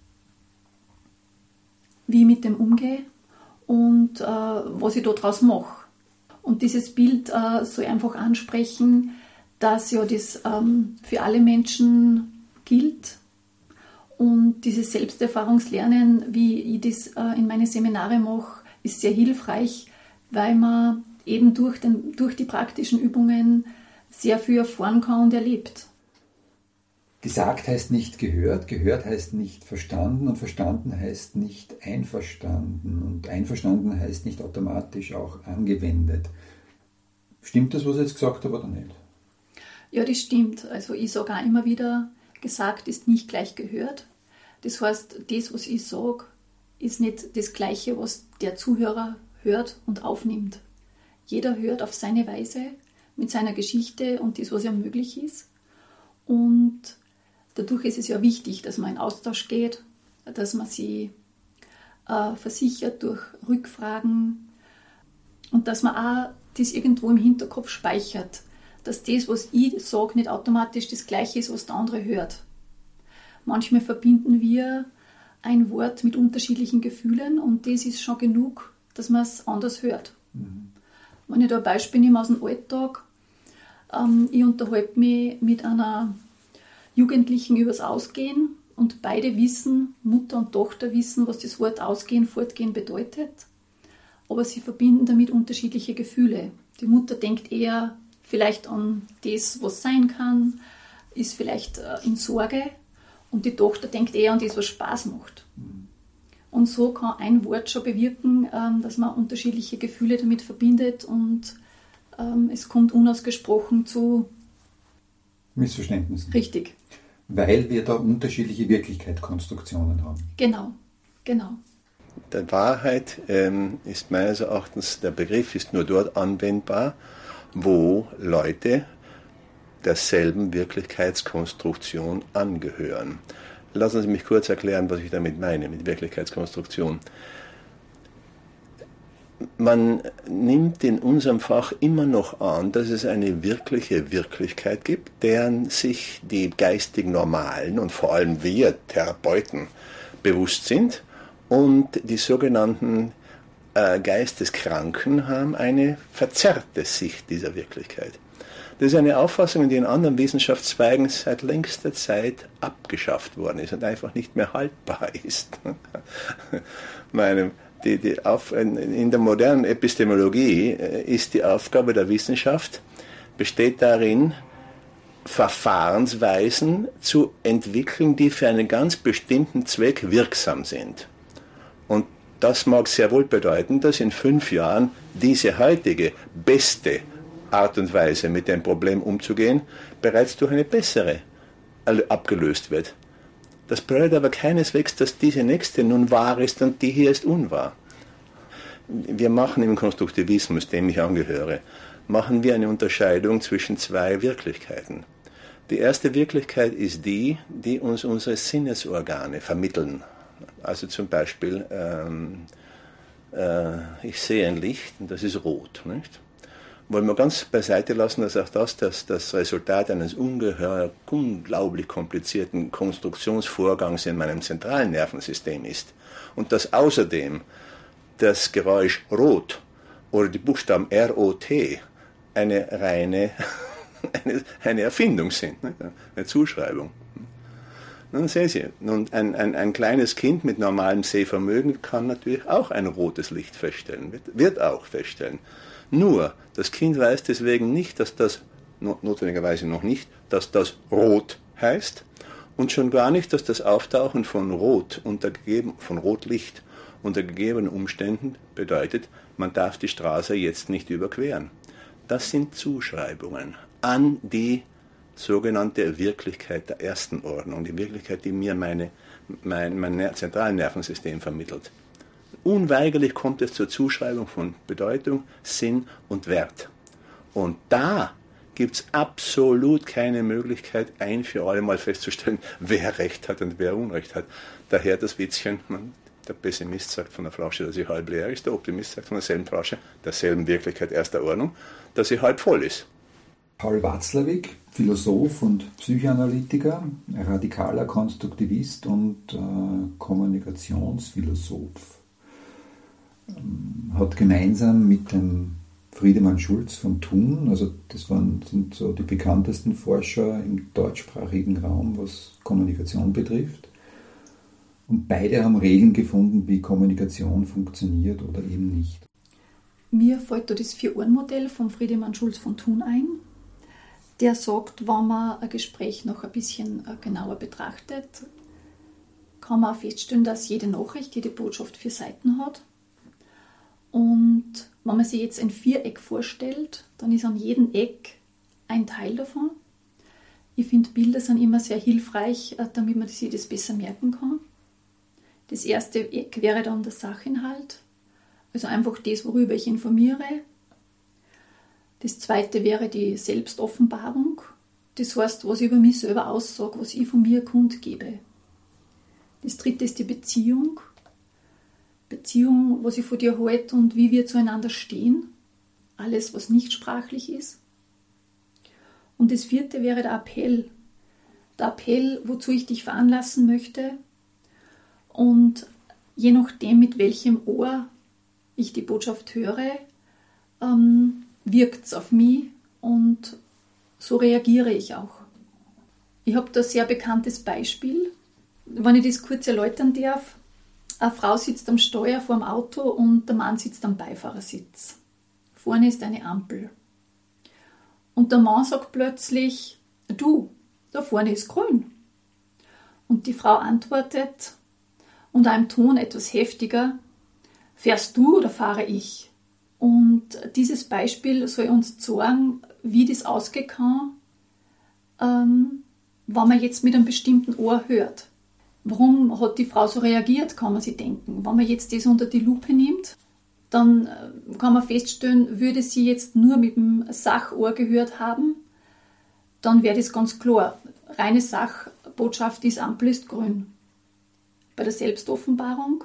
wie ich mit dem umgehe und was ich da draus mache. Und dieses Bild soll einfach ansprechen, dass ja das für alle Menschen gilt. Und dieses Selbsterfahrungslernen, wie ich das in meine Seminare mache, ist sehr hilfreich, weil man eben durch die praktischen Übungen sehr viel erfahren kann und erlebt. Gesagt heißt nicht gehört, gehört heißt nicht verstanden und verstanden heißt nicht einverstanden und einverstanden heißt nicht automatisch auch angewendet. Stimmt das, was ich jetzt gesagt habe, oder nicht? Ja, das stimmt. Also ich sage auch immer wieder, gesagt ist nicht gleich gehört. Das heißt, das, was ich sage, ist nicht das Gleiche, was der Zuhörer hört und aufnimmt. Jeder hört auf seine Weise, mit seiner Geschichte und das, was ihm möglich ist. Und dadurch ist es ja wichtig, dass man in Austausch geht, dass man sich versichert durch Rückfragen und dass man auch das irgendwo im Hinterkopf speichert, dass das, was ich sage, nicht automatisch das Gleiche ist, was der andere hört. Manchmal verbinden wir ein Wort mit unterschiedlichen Gefühlen und das ist schon genug, dass man es anders hört. Wenn ich da ein Beispiel nehme aus dem Alltag, ich unterhalte mich mit einer Jugendlichen über das Ausgehen und beide wissen, Mutter und Tochter wissen, was das Wort Ausgehen, Fortgehen bedeutet. aber sie verbinden damit unterschiedliche Gefühle. Die Mutter denkt eher vielleicht an das, was sein kann, ist vielleicht in Sorge, und die Tochter denkt eher an das, was Spaß macht. Und so kann ein Wort schon bewirken, dass man unterschiedliche Gefühle damit verbindet, und es kommt unausgesprochen zu Missverständnissen. richtig. Weil wir da unterschiedliche Wirklichkeitskonstruktionen haben. Genau. Der Wahrheit ist meines Erachtens, der Begriff ist nur dort anwendbar, wo Leute derselben Wirklichkeitskonstruktion angehören. Lassen Sie mich kurz erklären, was ich damit meine, mit Wirklichkeitskonstruktion. Man nimmt in unserem Fach immer noch an, dass es eine wirkliche Wirklichkeit gibt, deren sich die geistig Normalen und vor allem wir Therapeuten bewusst sind, und die sogenannten Geisteskranken haben eine verzerrte Sicht dieser Wirklichkeit. Das ist eine Auffassung, die in anderen Wissenschaftszweigen seit längster Zeit abgeschafft worden ist und einfach nicht mehr haltbar ist. In der modernen Epistemologie ist die Aufgabe der Wissenschaft, besteht darin, Verfahrensweisen zu entwickeln, die für einen ganz bestimmten Zweck wirksam sind. Und das mag sehr wohl bedeuten, dass in 5 Jahren diese heutige beste Art und Weise, mit dem Problem umzugehen, bereits durch eine bessere abgelöst wird. Das bedeutet aber keineswegs, dass diese nächste nun wahr ist und die hier ist unwahr. Wir machen im Konstruktivismus, dem ich angehöre, machen wir eine Unterscheidung zwischen 2 Wirklichkeiten. Die erste Wirklichkeit ist die, die uns unsere Sinnesorgane vermitteln. Also zum Beispiel, ich sehe ein Licht und das ist rot, nicht? Wollen wir ganz beiseite lassen, dass auch das Resultat eines unglaublich komplizierten Konstruktionsvorgangs in meinem zentralen Nervensystem ist. Und dass außerdem das Geräusch rot oder die Buchstaben R-O-T eine reine eine Erfindung sind, nicht? Eine Zuschreibung. Nun sehen Sie, und ein kleines Kind mit normalem Sehvermögen kann natürlich auch ein rotes Licht feststellen, wird auch feststellen. Nur, das Kind weiß deswegen nicht, dass das, notwendigerweise noch nicht, dass das rot heißt, und schon gar nicht, dass das Auftauchen von von Rotlicht unter gegebenen Umständen bedeutet, man darf die Straße jetzt nicht überqueren. Das sind Zuschreibungen an die sogenannte Wirklichkeit der ersten Ordnung, die Wirklichkeit, die mir mein zentrales Nervensystem vermittelt. Unweigerlich kommt es zur Zuschreibung von Bedeutung, Sinn und Wert. Und da gibt es absolut keine Möglichkeit, ein für alle Mal festzustellen, wer Recht hat und wer Unrecht hat. Daher das Witzchen, der Pessimist sagt von der Flasche, dass sie halb leer ist, der Optimist sagt von derselben Flasche, derselben Wirklichkeit erster Ordnung, dass sie halb voll ist. Paul Watzlawick, Philosoph und Psychoanalytiker, radikaler Konstruktivist und Kommunikationsphilosoph, hat gemeinsam mit dem Friedemann Schulz von Thun, also das sind so die bekanntesten Forscher im deutschsprachigen Raum, was Kommunikation betrifft. Und beide haben Regeln gefunden, wie Kommunikation funktioniert oder eben nicht. Mir fällt da das 4-Ohren-Modell von Friedemann Schulz von Thun ein. Der sagt, wenn man ein Gespräch noch ein bisschen genauer betrachtet, kann man auch feststellen, dass jede Nachricht, jede Botschaft 4 Seiten hat. Und wenn man sich jetzt ein Viereck vorstellt, dann ist an jedem Eck ein Teil davon. Ich finde, Bilder sind immer sehr hilfreich, damit man sich das besser merken kann. Das erste Eck wäre dann der Sachinhalt, also einfach das, worüber ich informiere. Das zweite wäre die Selbstoffenbarung, das heißt, was ich über mich selber aussage, was ich von mir kundgebe. Das dritte ist die Beziehung, was ich von dir halte und wie wir zueinander stehen, alles, was nicht sprachlich ist. Und das vierte wäre der Appell, wozu ich dich veranlassen möchte. Und je nachdem, mit welchem Ohr ich die Botschaft höre, wirkt es auf mich und so reagiere ich auch. Ich habe da ein sehr bekanntes Beispiel, wenn ich das kurz erläutern darf. Eine Frau sitzt am Steuer vor dem Auto und der Mann sitzt am Beifahrersitz. Vorne ist eine Ampel. Und der Mann sagt plötzlich, du, da vorne ist grün. Und die Frau antwortet, und einem Ton etwas heftiger, fährst du oder fahre ich? Und dieses Beispiel soll uns zeigen, wie das ausgehen kann, wenn man jetzt mit einem bestimmten Ohr hört. Warum hat die Frau so reagiert, kann man sich denken. Wenn man jetzt das unter die Lupe nimmt, dann kann man feststellen, würde sie jetzt nur mit dem Sachohr gehört haben, dann wäre das ganz klar. Reine Sachbotschaft ist, Ampel ist grün. Bei der Selbstoffenbarung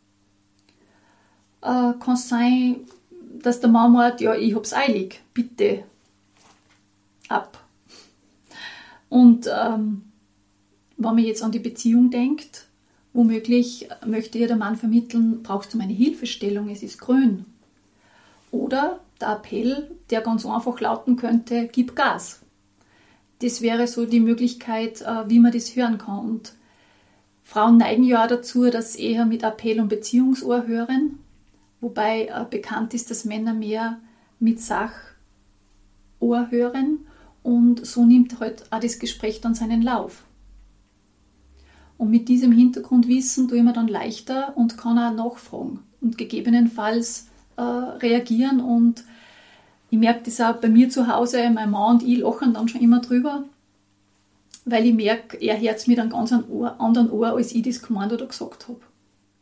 kann es sein, dass der Mann meint, ja, ich hab's eilig, bitte ab. Und wenn man jetzt an die Beziehung denkt, womöglich möchte ihr der Mann vermitteln, brauchst du meine Hilfestellung, es ist grün. Oder der Appell, der ganz einfach lauten könnte, gib Gas. Das wäre so die Möglichkeit, wie man das hören kann. Und Frauen neigen ja auch dazu, dass sie eher mit Appell und Beziehungsohr hören, wobei bekannt ist, dass Männer mehr mit Sachohr hören und so nimmt halt auch das Gespräch dann seinen Lauf. Und mit diesem Hintergrundwissen tue ich mir dann leichter und kann auch nachfragen und gegebenenfalls reagieren. Und ich merke das auch bei mir zu Hause, mein Mann und ich lachen dann schon immer drüber, weil ich merke, er hört es mit einem ganz anderen Ohr, als ich das gemeint oder gesagt habe.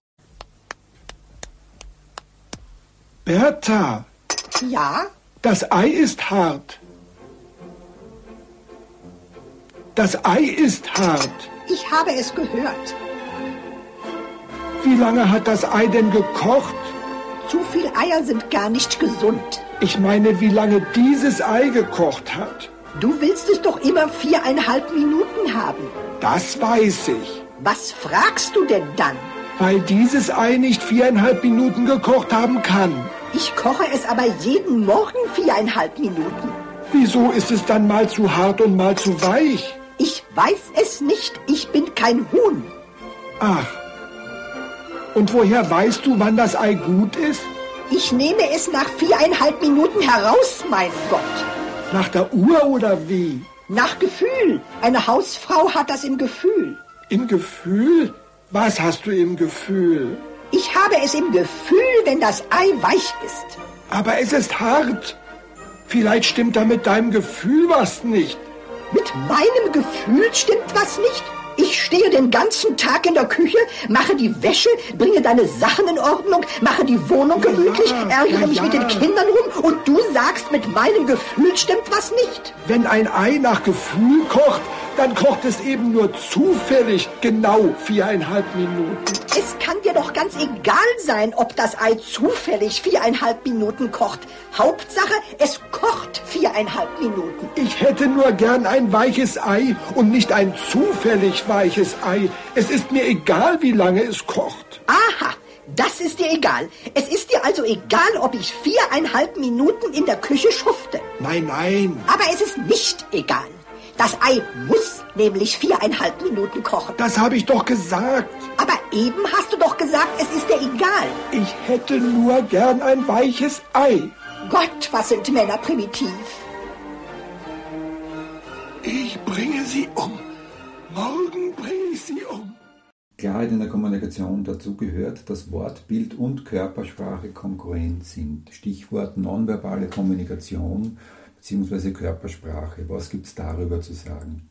Bertha, Ja? das Ei ist hart. Das Ei ist hart. Ich habe es gehört. Wie lange hat das Ei denn gekocht? Zu viel Eier sind gar nicht gesund. Ich meine, wie lange dieses Ei gekocht hat. Du willst es doch immer 4,5 Minuten haben. Das weiß ich. Was fragst du denn dann? Weil dieses Ei nicht 4,5 Minuten gekocht haben kann. Ich koche es aber jeden Morgen 4,5 Minuten. Wieso ist es dann mal zu hart und mal zu weich? Ich weiß es nicht. Ich bin kein Huhn. Ach. Und woher weißt du, wann das Ei gut ist? Ich nehme es nach 4,5 Minuten heraus, mein Gott. Nach der Uhr oder wie? Nach Gefühl. Eine Hausfrau hat das im Gefühl. Im Gefühl? Was hast du im Gefühl? Ich habe es im Gefühl, wenn das Ei weich ist. Aber es ist hart. Vielleicht stimmt da mit deinem Gefühl was nicht. Mit meinem Gefühl stimmt was nicht? Ich stehe den ganzen Tag in der Küche, mache die Wäsche, bringe deine Sachen in Ordnung, mache die Wohnung gemütlich, ärgere mich mit den Kindern rum und du sagst, mit meinem Gefühl stimmt was nicht. Wenn ein Ei nach Gefühl kocht, dann kocht es eben nur zufällig genau 4,5 Minuten. Es kann dir doch ganz egal sein, ob das Ei zufällig 4,5 Minuten kocht. Hauptsache, es kocht 4,5 Minuten. Ich hätte nur gern ein weiches Ei und nicht ein zufällig weiches Ei. Es ist mir egal, wie lange es kocht. Aha, das ist dir egal. Es ist dir also egal, ob ich 4,5 Minuten in der Küche schufte. Nein, nein. Aber es ist nicht egal. Das Ei muss nämlich 4,5 Minuten kochen. Das habe ich doch gesagt. Aber eben hast du doch gesagt, es ist dir egal. Ich hätte nur gern ein weiches Ei. Gott, was sind Männer primitiv. Ich bringe sie um. Morgen bringe ich sie um. Klarheit in der Kommunikation, dazu gehört, dass Wort, Bild und Körpersprache kongruent sind. Stichwort nonverbale Kommunikation bzw. Körpersprache. Was gibt es darüber zu sagen?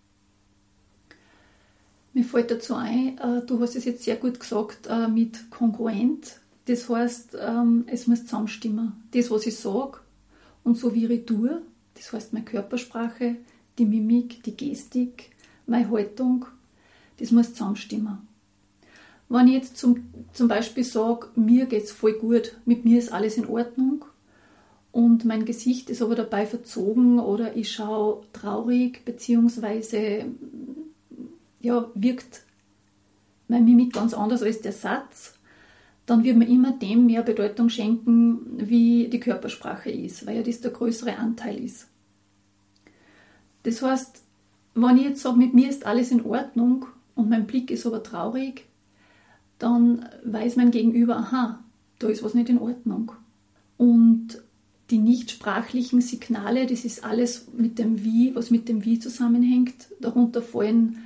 Mir fällt dazu ein, du hast es jetzt sehr gut gesagt, mit kongruent. Das heißt, es muss zusammenstimmen. Das, was ich sage und so wie ich tue, das heißt meine Körpersprache, die Mimik, die Gestik, meine Haltung, das muss zusammenstimmen. Wenn ich jetzt zum Beispiel sage, mir geht es voll gut, mit mir ist alles in Ordnung und mein Gesicht ist aber dabei verzogen oder ich schaue traurig bzw. ja, wirkt meine Mimik ganz anders als der Satz, dann wird man immer dem mehr Bedeutung schenken, wie die Körpersprache ist, weil ja das der größere Anteil ist. Das heißt, wenn ich jetzt sage, mit mir ist alles in Ordnung und mein Blick ist aber traurig, dann weiß mein Gegenüber, aha, da ist was nicht in Ordnung. Und die nichtsprachlichen Signale, das ist alles mit dem Wie, was mit dem Wie zusammenhängt. Darunter fallen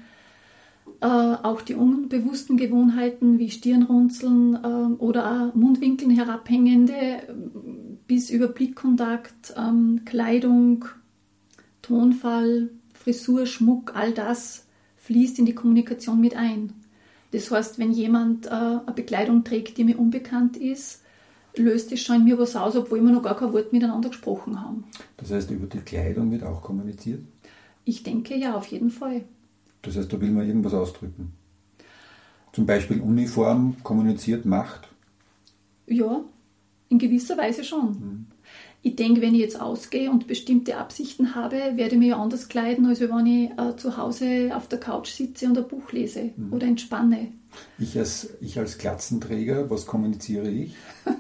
auch die unbewussten Gewohnheiten wie Stirnrunzeln oder auch Mundwinkeln herabhängende bis über Blickkontakt, Kleidung, Tonfall, Frisur, Schmuck, all das fließt in die Kommunikation mit ein. Das heißt, wenn jemand eine Bekleidung trägt, die mir unbekannt ist, löst es schon in mir was aus, obwohl wir noch gar kein Wort miteinander gesprochen haben. Das heißt, über die Kleidung wird auch kommuniziert? Ich denke ja, auf jeden Fall. Das heißt, da will man irgendwas ausdrücken. Zum Beispiel Uniform kommuniziert Macht? Ja, in gewisser Weise schon. Ich denke, wenn ich jetzt ausgehe und bestimmte Absichten habe, werde ich mich ja anders kleiden, als wenn ich zu Hause auf der Couch sitze und ein Buch lese oder entspanne. Ich als Glatzenträger, was kommuniziere ich?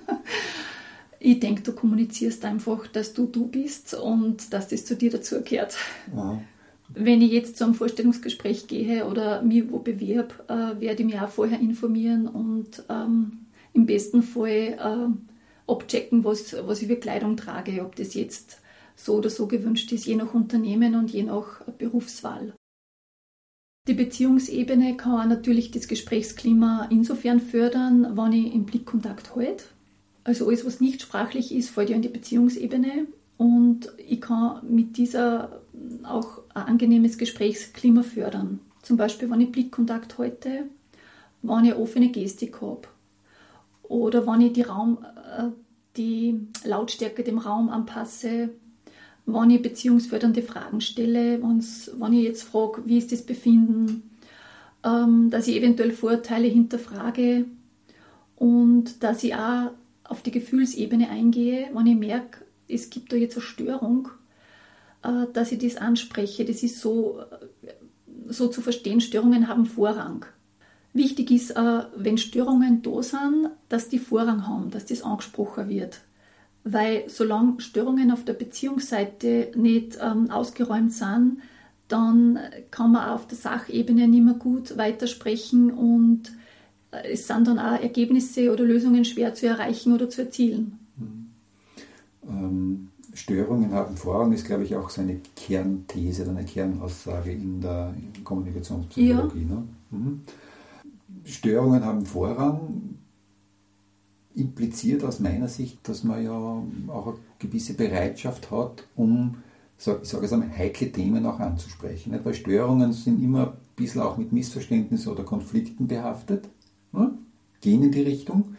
Ich denke, du kommunizierst einfach, dass du bist und dass das zu dir dazugehört. Aha. Wenn ich jetzt zu einem Vorstellungsgespräch gehe oder mich wo bewerbe, werde ich mich auch vorher informieren und im besten Fall abchecken, was ich für Kleidung trage, ob das jetzt so oder so gewünscht ist, je nach Unternehmen und je nach Berufswahl. Die Beziehungsebene kann natürlich das Gesprächsklima insofern fördern, wenn ich im Blickkontakt halte. Also alles, was nicht sprachlich ist, fällt ja in die Beziehungsebene und ich kann mit dieser auch ein angenehmes Gesprächsklima fördern. Zum Beispiel, wenn ich Blickkontakt halte, wenn ich eine offene Gestik habe oder wenn ich die Lautstärke dem Raum anpasse, wenn ich beziehungsfördernde Fragen stelle, wenn ich jetzt frage, wie ist das Befinden, dass ich eventuell Vorurteile hinterfrage und dass ich auch auf die Gefühlsebene eingehe, wenn ich merke, es gibt da jetzt eine Störung, dass ich das anspreche. Das ist so zu verstehen, Störungen haben Vorrang. Wichtig ist, wenn Störungen da sind, dass die Vorrang haben, dass das angesprochen wird. Weil solange Störungen auf der Beziehungsseite nicht ausgeräumt sind, dann kann man auf der Sachebene nicht mehr gut weitersprechen und es sind dann auch Ergebnisse oder Lösungen schwer zu erreichen oder zu erzielen. Störungen haben Vorrang ist, glaube ich, auch so eine Kernthese oder eine Kernaussage in der Kommunikationspsychologie. Ja. Ne? Störungen haben Vorrang impliziert aus meiner Sicht, dass man ja auch eine gewisse Bereitschaft hat, um, ich sage jetzt einmal, heikle Themen auch anzusprechen. Nicht? Weil Störungen sind immer ein bisschen auch mit Missverständnissen oder Konflikten behaftet, ne? Gehen in die Richtung.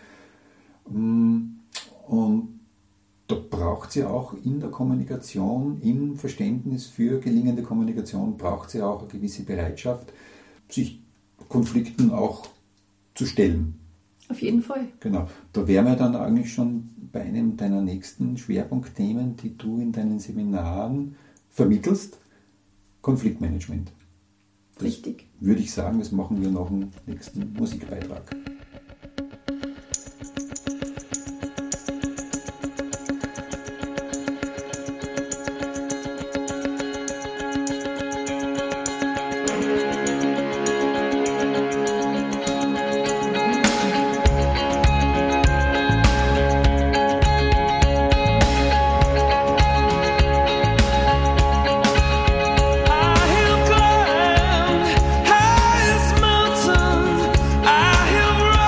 Und da braucht sie auch in der Kommunikation, im Verständnis für gelingende Kommunikation, braucht sie auch eine gewisse Bereitschaft, sich Konflikten auch zu stellen. Auf jeden Fall. Genau. Da wären wir dann eigentlich schon bei einem deiner nächsten Schwerpunktthemen, die du in deinen Seminaren vermittelst, Konfliktmanagement. Das Richtig. Würde ich sagen, das machen wir nach dem nächsten Musikbeitrag. I have climbed highest mountain, I have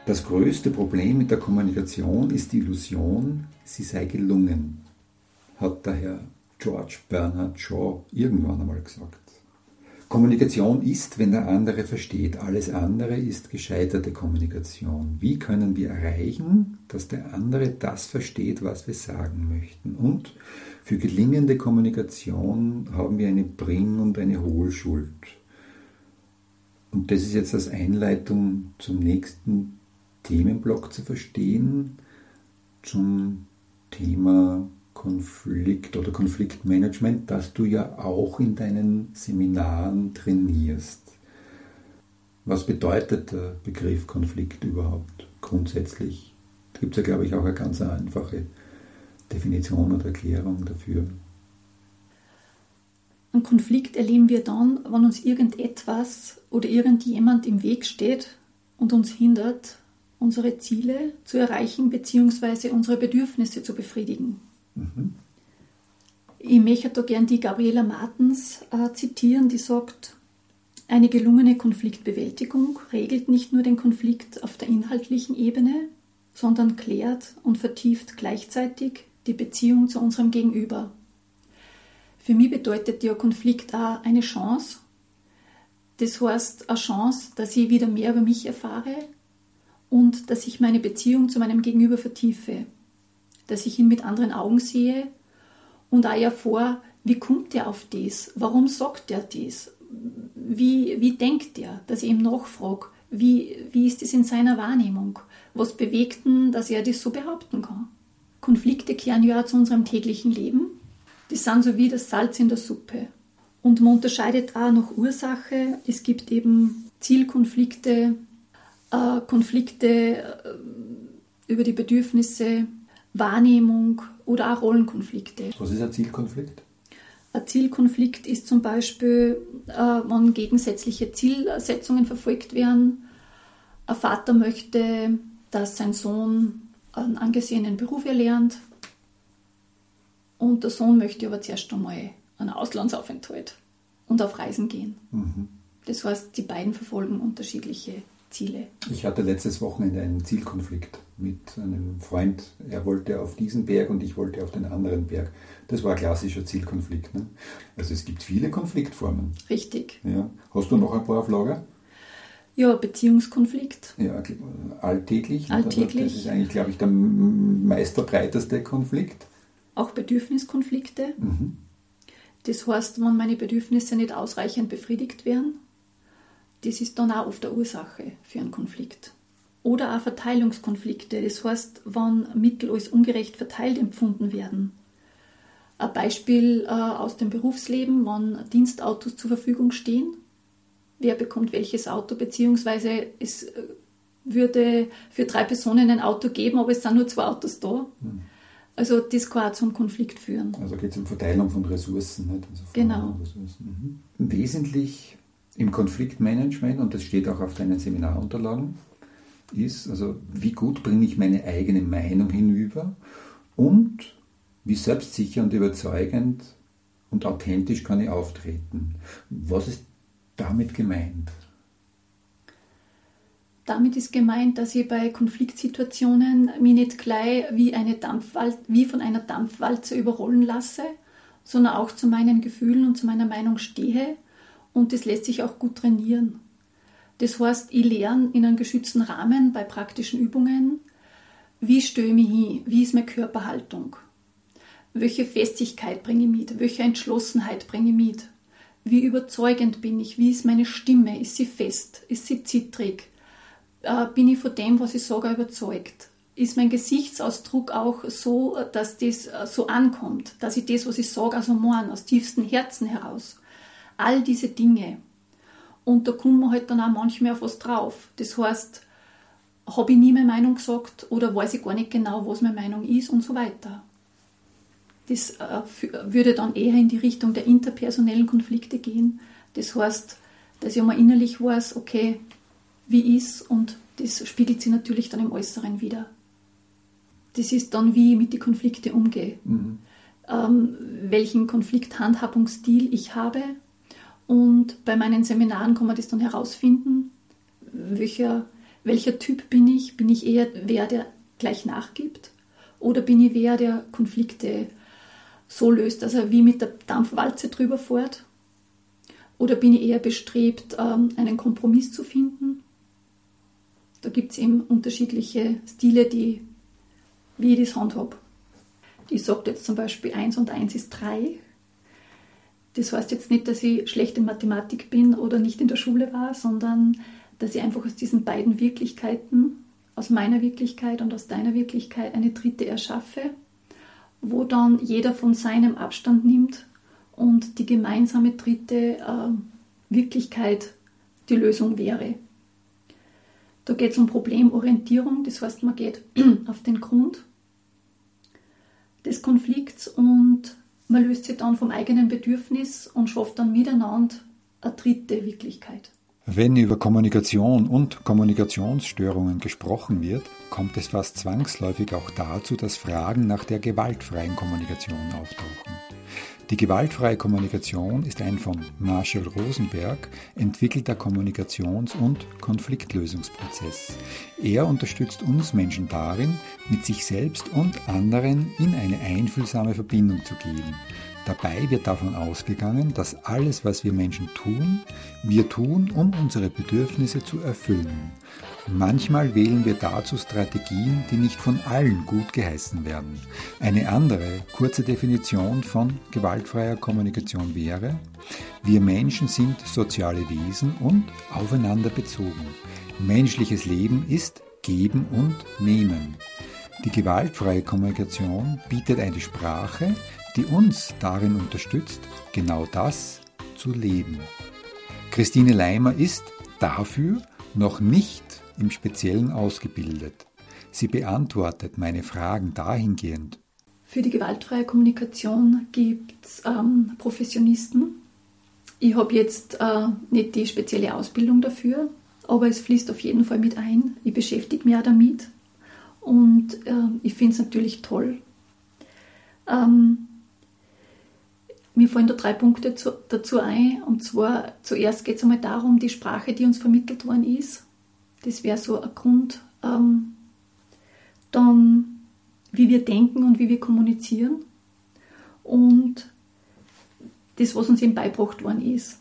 Das größte Problem mit der Kommunikation ist die Illusion, sie sei gelungen, hat der Herr George Bernard Shaw irgendwann einmal gesagt. Kommunikation ist, wenn der andere versteht. Alles andere ist gescheiterte Kommunikation. Wie können wir erreichen, dass der andere das versteht, was wir sagen möchten? Und für gelingende Kommunikation haben wir eine Bring- und eine Hohlschuld. Und das ist jetzt als Einleitung zum nächsten Themenblock zu verstehen, zum Thema Konflikt oder Konfliktmanagement, das du ja auch in deinen Seminaren trainierst. Was bedeutet der Begriff Konflikt überhaupt grundsätzlich? Da gibt es ja, glaube ich, auch eine ganz einfache Definition oder Erklärung dafür. Einen Konflikt erleben wir dann, wenn uns irgendetwas oder irgendjemand im Weg steht und uns hindert, unsere Ziele zu erreichen bzw. unsere Bedürfnisse zu befriedigen. Ich möchte da gern die Gabriela Martens zitieren, die sagt, eine gelungene Konfliktbewältigung regelt nicht nur den Konflikt auf der inhaltlichen Ebene, sondern klärt und vertieft gleichzeitig die Beziehung zu unserem Gegenüber. Für mich bedeutet der Konflikt auch eine Chance. Das heißt, eine Chance, dass ich wieder mehr über mich erfahre und dass ich meine Beziehung zu meinem Gegenüber vertiefe, dass ich ihn mit anderen Augen sehe und auch erfahre, wie kommt er auf das, warum sagt er das, wie denkt er, dass ich ihm nachfrage, wie ist das in seiner Wahrnehmung, was bewegt ihn, dass er das so behaupten kann. Konflikte kehren ja auch zu unserem täglichen Leben, die sind so wie das Salz in der Suppe. Und man unterscheidet auch nach Ursache, es gibt eben Zielkonflikte, Konflikte über die Bedürfnisse, Wahrnehmung oder auch Rollenkonflikte. Was ist ein Zielkonflikt? Ein Zielkonflikt ist zum Beispiel, wenn gegensätzliche Zielsetzungen verfolgt werden. Ein Vater möchte, dass sein Sohn einen angesehenen Beruf erlernt und der Sohn möchte aber zuerst einmal einen Auslandsaufenthalt und auf Reisen gehen. Das heißt, die beiden verfolgen unterschiedliche Ziele. Ich hatte letztes Wochenende einen Zielkonflikt mit einem Freund. Er wollte auf diesen Berg und ich wollte auf den anderen Berg. Das war ein klassischer Zielkonflikt. Ne? Also es gibt viele Konfliktformen. Richtig. Ja. Hast du noch ein paar auf Lager? Ja, Beziehungskonflikt. Ja, alltäglich. Alltäglich. Das ist eigentlich, glaube ich, der meisterbreiteste Konflikt. Auch Bedürfniskonflikte. Das heißt, wenn meine Bedürfnisse nicht ausreichend befriedigt werden, das ist dann auch oft eine Ursache für einen Konflikt. Oder auch Verteilungskonflikte, das heißt, wenn Mittel als ungerecht verteilt empfunden werden. Ein Beispiel aus dem Berufsleben, wenn Dienstautos zur Verfügung stehen, wer bekommt welches Auto, beziehungsweise es würde für 3 Personen ein Auto geben, aber es sind nur 2 Autos da. Also das kann auch zum Konflikt führen. Also geht es um Verteilung von Ressourcen. Nicht? Also genau. Ressourcen. Wesentlich im Konfliktmanagement, und das steht auch auf deinen Seminarunterlagen, ist, also wie gut bringe ich meine eigene Meinung hinüber und wie selbstsicher und überzeugend und authentisch kann ich auftreten. Was ist damit gemeint? Damit ist gemeint, dass ich bei Konfliktsituationen mich nicht gleich wie von einer Dampfwalze überrollen lasse, sondern auch zu meinen Gefühlen und zu meiner Meinung stehe. Und das lässt sich auch gut trainieren. Das heißt, ich lerne in einem geschützten Rahmen bei praktischen Übungen, wie stehe ich mich hin, wie ist meine Körperhaltung, welche Festigkeit bringe ich mit, welche Entschlossenheit bringe ich mit, wie überzeugend bin ich, wie ist meine Stimme, ist sie fest, ist sie zittrig, bin ich von dem, was ich sage, überzeugt, ist mein Gesichtsausdruck auch so, dass das so ankommt, dass ich das, was ich sage, also meine, aus tiefstem Herzen heraus. All diese Dinge. Und da kommt man halt dann auch manchmal auf was drauf. Das heißt, habe ich nie meine Meinung gesagt oder weiß ich gar nicht genau, was meine Meinung ist und so weiter. Das würde dann eher in die Richtung der interpersonellen Konflikte gehen. Das heißt, dass ich mal innerlich weiß, okay, wie ist, und das spiegelt sich natürlich dann im Äußeren wieder. Das ist dann, wie ich mit den Konflikten umgehe. Welchen Konflikthandhabungsstil ich habe. Und bei meinen Seminaren kann man das dann herausfinden, welcher welcher Typ bin ich? Bin ich eher wer, der gleich nachgibt? Oder bin ich wer, der Konflikte so löst, dass er wie mit der Dampfwalze drüber fährt? Oder bin ich eher bestrebt, einen Kompromiss zu finden? Da gibt es eben unterschiedliche Stile, wie ich das handhabe. Ich sage jetzt zum Beispiel 1 und 1 ist 3. Das heißt jetzt nicht, dass ich schlecht in Mathematik bin oder nicht in der Schule war, sondern dass ich einfach aus diesen beiden Wirklichkeiten, aus meiner Wirklichkeit und aus deiner Wirklichkeit, eine dritte erschaffe, wo dann jeder von seinem Abstand nimmt und die gemeinsame dritte Wirklichkeit die Lösung wäre. Da geht es um Problemorientierung, das heißt, man geht auf den Grund des Konflikts und man löst sich dann vom eigenen Bedürfnis und schafft dann miteinander eine dritte Wirklichkeit. Wenn über Kommunikation und Kommunikationsstörungen gesprochen wird, kommt es fast zwangsläufig auch dazu, dass Fragen nach der gewaltfreien Kommunikation auftauchen. Die gewaltfreie Kommunikation ist ein von Marshall Rosenberg entwickelter Kommunikations- und Konfliktlösungsprozess. Er unterstützt uns Menschen darin, mit sich selbst und anderen in eine einfühlsame Verbindung zu gehen. Dabei wird davon ausgegangen, dass alles, was wir Menschen tun, wir tun, um unsere Bedürfnisse zu erfüllen. Manchmal wählen wir dazu Strategien, die nicht von allen gut geheißen werden. Eine andere, kurze Definition von gewaltfreier Kommunikation wäre: Wir Menschen sind soziale Wesen und aufeinander bezogen. Menschliches Leben ist Geben und Nehmen. Die gewaltfreie Kommunikation bietet eine Sprache, die uns darin unterstützt, genau das zu leben. Christine Leimer ist dafür noch nicht im Speziellen ausgebildet. Sie beantwortet meine Fragen dahingehend. Für die gewaltfreie Kommunikation gibt es Professionisten. Ich habe jetzt nicht die spezielle Ausbildung dafür, aber es fließt auf jeden Fall mit ein. Ich beschäftige mich auch damit und ich finde es natürlich toll. Mir fallen da 3 Punkte dazu ein. Und zwar, zuerst geht es einmal darum, die Sprache, die uns vermittelt worden ist. Das wäre so ein Grund. Dann, wie wir denken und wie wir kommunizieren. Und das, was uns eben beigebracht worden ist.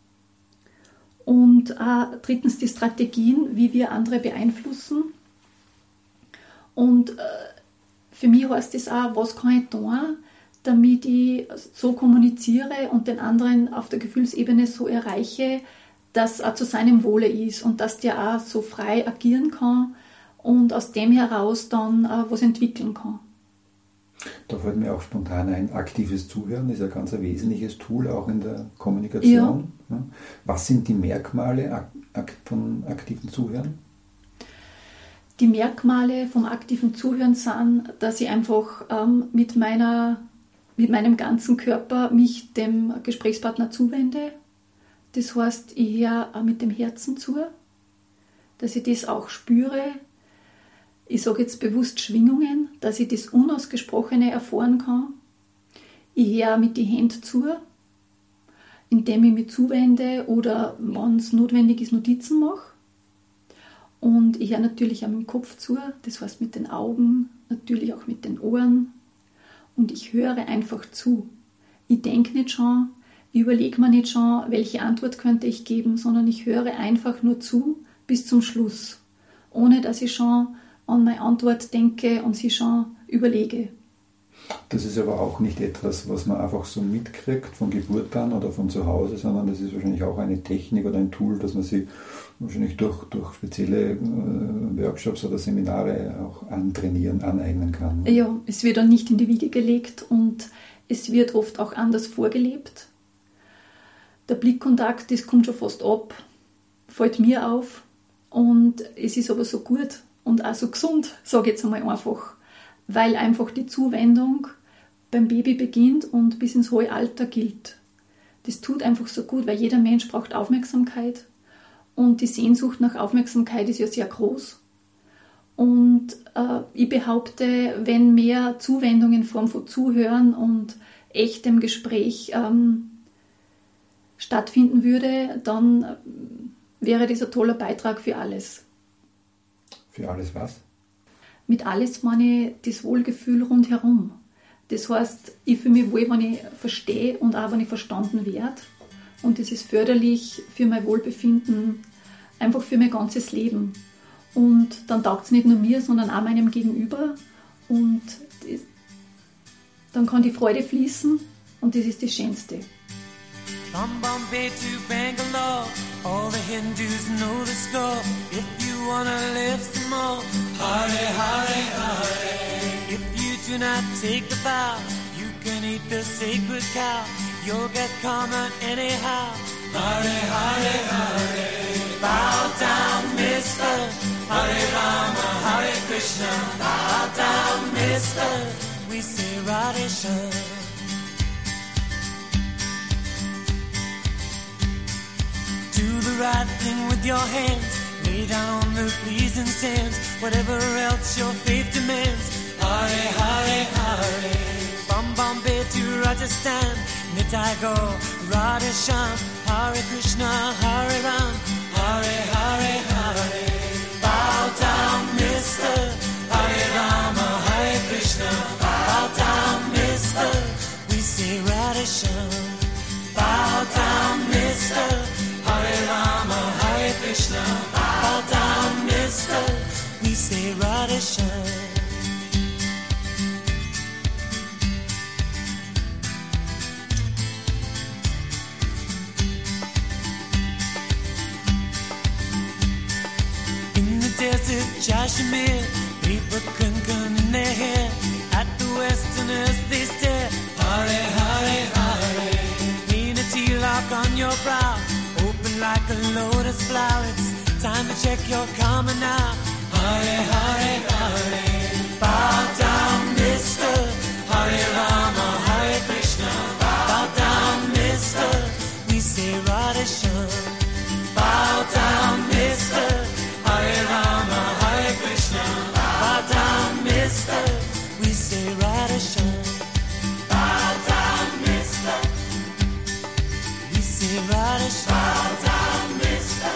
Und drittens die Strategien, wie wir andere beeinflussen. Und für mich heißt das auch, was kann ich tun, damit ich so kommuniziere und den anderen auf der Gefühlsebene so erreiche, dass er zu seinem Wohle ist und dass der auch so frei agieren kann und aus dem heraus dann was entwickeln kann. Da fällt mir auch spontan ein, aktives Zuhören ist ein ganz wesentliches Tool auch in der Kommunikation. Ja. Was sind die Merkmale von aktivem Zuhören? Die Merkmale vom aktiven Zuhören sind, dass ich einfach mit meinem ganzen Körper mich dem Gesprächspartner zuwende. Das heißt, ich höre mit dem Herzen zu, dass ich das auch spüre. Ich sage jetzt bewusst Schwingungen, dass ich das Unausgesprochene erfahren kann. Ich höre mit den Händen zu, indem ich mich zuwende oder, wenn es notwendig ist, Notizen mache. Und ich höre natürlich auch mit dem Kopf zu, das heißt mit den Augen, natürlich auch mit den Ohren. Und ich höre einfach zu. Ich denke nicht schon, ich überlege mir nicht schon, welche Antwort könnte ich geben, sondern ich höre einfach nur zu bis zum Schluss, ohne dass ich schon an meine Antwort denke und sie schon überlege. Das ist aber auch nicht etwas, was man einfach so mitkriegt von Geburt an oder von zu Hause, sondern das ist wahrscheinlich auch eine Technik oder ein Tool, das man sich wahrscheinlich durch spezielle Workshops oder Seminare auch aneignen kann. Ja, es wird dann nicht in die Wiege gelegt und es wird oft auch anders vorgelebt. Der Blickkontakt, das kommt schon fast ab, fällt mir auf und es ist aber so gut und auch so gesund, sage ich jetzt einmal einfach, weil einfach die Zuwendung beim Baby beginnt und bis ins hohe Alter gilt. Das tut einfach so gut, weil jeder Mensch braucht Aufmerksamkeit und die Sehnsucht nach Aufmerksamkeit ist ja sehr groß. Und ich behaupte, wenn mehr Zuwendung in Form von Zuhören und echtem Gespräch stattfinden würde, dann wäre das ein toller Beitrag für alles. Für alles was? Mit alles meine ich das Wohlgefühl rundherum. Das heißt, ich fühle mich wohl, wenn ich verstehe und auch wenn ich verstanden werde. Und das ist förderlich für mein Wohlbefinden, einfach für mein ganzes Leben. Und dann taugt es nicht nur mir, sondern auch meinem Gegenüber. Und dann kann die Freude fließen und das ist das Schönste. From Bombay to Bangalore, all the Hindus know the score. If you wanna live some more, Hare Hare Hare. If you do not take the vow, you can eat the sacred cow. You'll get karma anyhow. Hare Hare Hare. Bow down, mister. Hare Rama, Hare Krishna. Bow down, mister. We say Radhe Shyam. Do the right thing with your hands. Lay down the pleasing sands. Whatever else your faith demands. Hare Hare Hare. From Bombay to Rajasthan, Nitai go Radhe Shyam. Hare Krishna, Hare Ram. Hare Hare Hare. Bow down, mister. Hare Rama, Hare Krishna. Bow down, mister. We say Radhe Shyam. Bow down, mister. Hare Rama, Hare Krishna. Bow down, mister. We say Radhe Shyam. In the desert, Kashmir, people kankan in their hair. At the Westerners they stare. Hare Hare Hare. Lean a tilak on your brow. Open like a lotus flower. It's time to check your karma now. Hare Hare Hare. Bow down, mister. Hare Rama, Hare Krishna. Bow down, mister. We say Radhe Shyam. Bow down, mister. Hare Rama, Hare Krishna. Bow down, mister. We say Radhe Shyam. Bow down, mister. We say Radhe Shyam. Bow down, mister.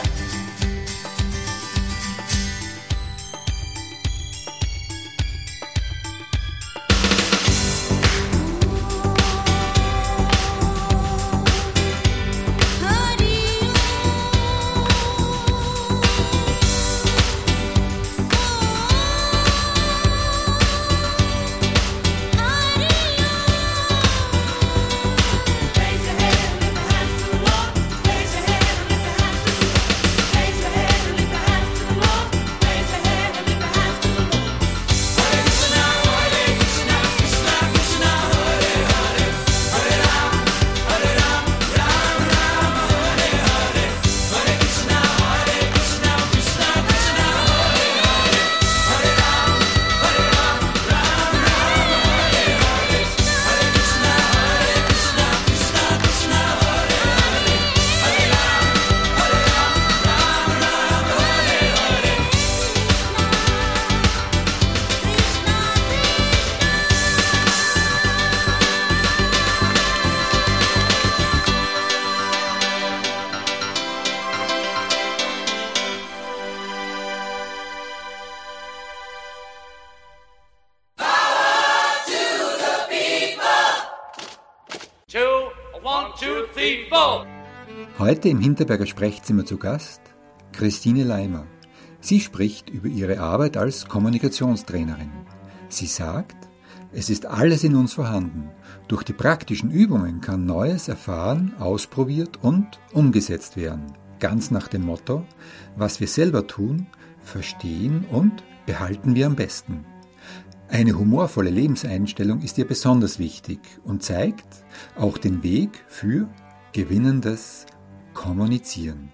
Heute im Hinterberger Sprechzimmer zu Gast Christine Leimer. Sie spricht über ihre Arbeit als Kommunikationstrainerin. Sie sagt, es ist alles in uns vorhanden. Durch die praktischen Übungen kann Neues erfahren, ausprobiert und umgesetzt werden. Ganz nach dem Motto, was wir selber tun, verstehen und behalten wir am besten. Eine humorvolle Lebenseinstellung ist ihr besonders wichtig und zeigt auch den Weg für gewinnendes Kommunizieren.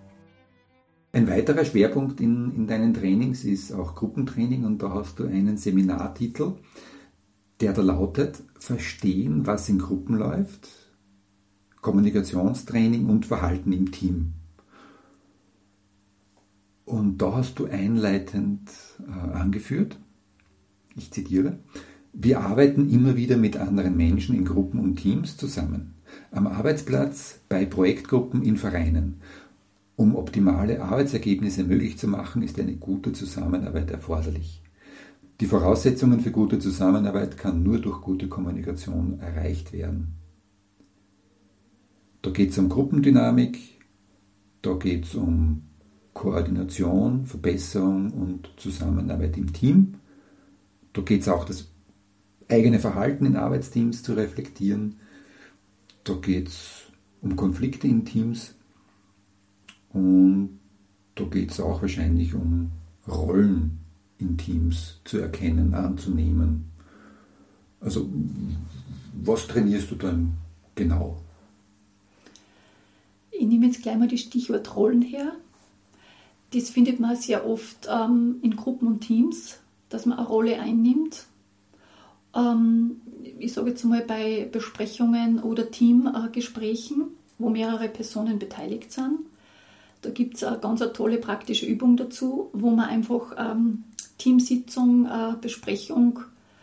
Ein weiterer Schwerpunkt in deinen Trainings ist auch Gruppentraining und da hast du einen Seminartitel, der da lautet Verstehen, was in Gruppen läuft, Kommunikationstraining und Verhalten im Team. Und da hast du einleitend angeführt, ich zitiere, wir arbeiten immer wieder mit anderen Menschen in Gruppen und Teams zusammen. Am Arbeitsplatz, bei Projektgruppen, in Vereinen. Um optimale Arbeitsergebnisse möglich zu machen, ist eine gute Zusammenarbeit erforderlich. Die Voraussetzungen für gute Zusammenarbeit kann nur durch gute Kommunikation erreicht werden. Da geht es um Gruppendynamik, da geht es um Koordination, Verbesserung und Zusammenarbeit im Team. Da geht es auch, das eigene Verhalten in Arbeitsteams zu reflektieren. Da geht es um Konflikte in Teams. Und da geht es auch wahrscheinlich um Rollen in Teams zu erkennen, anzunehmen. Also, was trainierst du dann genau? Ich nehme jetzt gleich mal das Stichwort Rollen her. Das findet man sehr oft in Gruppen und Teams, dass man eine Rolle einnimmt. Ich sage jetzt mal bei Besprechungen oder Teamgesprächen, wo mehrere Personen beteiligt sind. Da gibt es eine ganz tolle praktische Übung dazu, wo man einfach Teamsitzung, Besprechung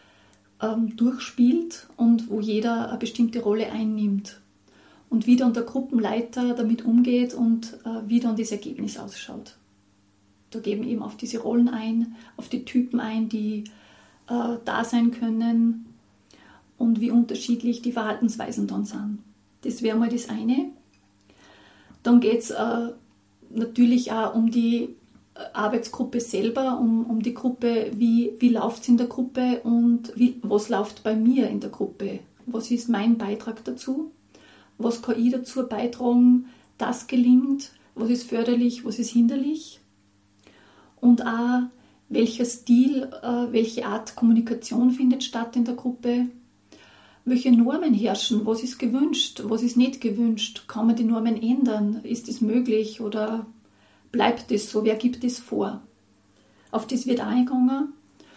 durchspielt und wo jeder eine bestimmte Rolle einnimmt. Und wie dann der Gruppenleiter damit umgeht und wie dann das Ergebnis ausschaut. Da geben eben auf diese Rollen ein, auf die Typen ein, die da sein können und wie unterschiedlich die Verhaltensweisen dann sind. Das wäre mal das eine. Dann geht es natürlich auch um die Arbeitsgruppe selber, um die Gruppe, wie läuft es in der Gruppe und was läuft bei mir in der Gruppe. Was ist mein Beitrag dazu? Was kann ich dazu beitragen, dass gelingt? Was ist förderlich, was ist hinderlich? Und auch, welcher Stil, welche Art Kommunikation findet statt in der Gruppe? Welche Normen herrschen? Was ist gewünscht? Was ist nicht gewünscht? Kann man die Normen ändern? Ist es möglich oder bleibt es so? Wer gibt es vor? Auf das wird eingegangen.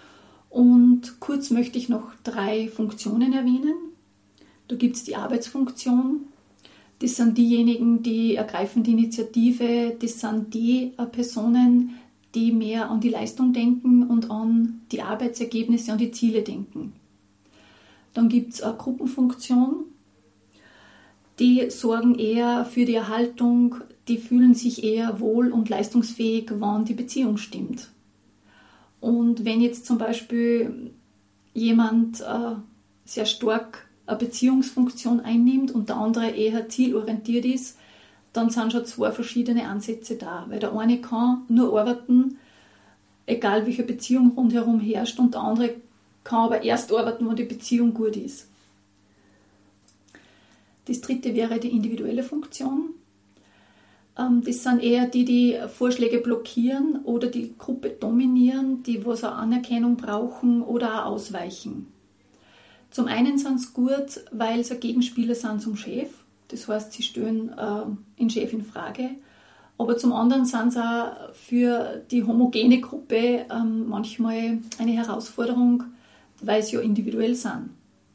Und kurz möchte ich noch 3 Funktionen erwähnen. Da gibt es die Arbeitsfunktion. Das sind diejenigen, die ergreifen die Initiative. Das sind die Personen, die mehr an die Leistung denken und an die Arbeitsergebnisse, an die Ziele denken. Dann gibt es eine Gruppenfunktion. Die sorgen eher für die Erhaltung, die fühlen sich eher wohl und leistungsfähig, wann die Beziehung stimmt. Und wenn jetzt zum Beispiel jemand sehr stark eine Beziehungsfunktion einnimmt und der andere eher zielorientiert ist, dann sind schon 2 verschiedene Ansätze da. Weil der eine kann nur arbeiten, egal welche Beziehung rundherum herrscht, und der andere kann aber erst arbeiten, wenn die Beziehung gut ist. Das 3. wäre die individuelle Funktion. Das sind eher die Vorschläge blockieren oder die Gruppe dominieren, die was auch Anerkennung brauchen oder auch ausweichen. Zum einen sind es gut, weil sie Gegenspieler sind zum Chef. Das heißt, sie stellen den Chef in Frage. Aber zum anderen sind sie auch für die homogene Gruppe manchmal eine Herausforderung, weil sie ja individuell sind.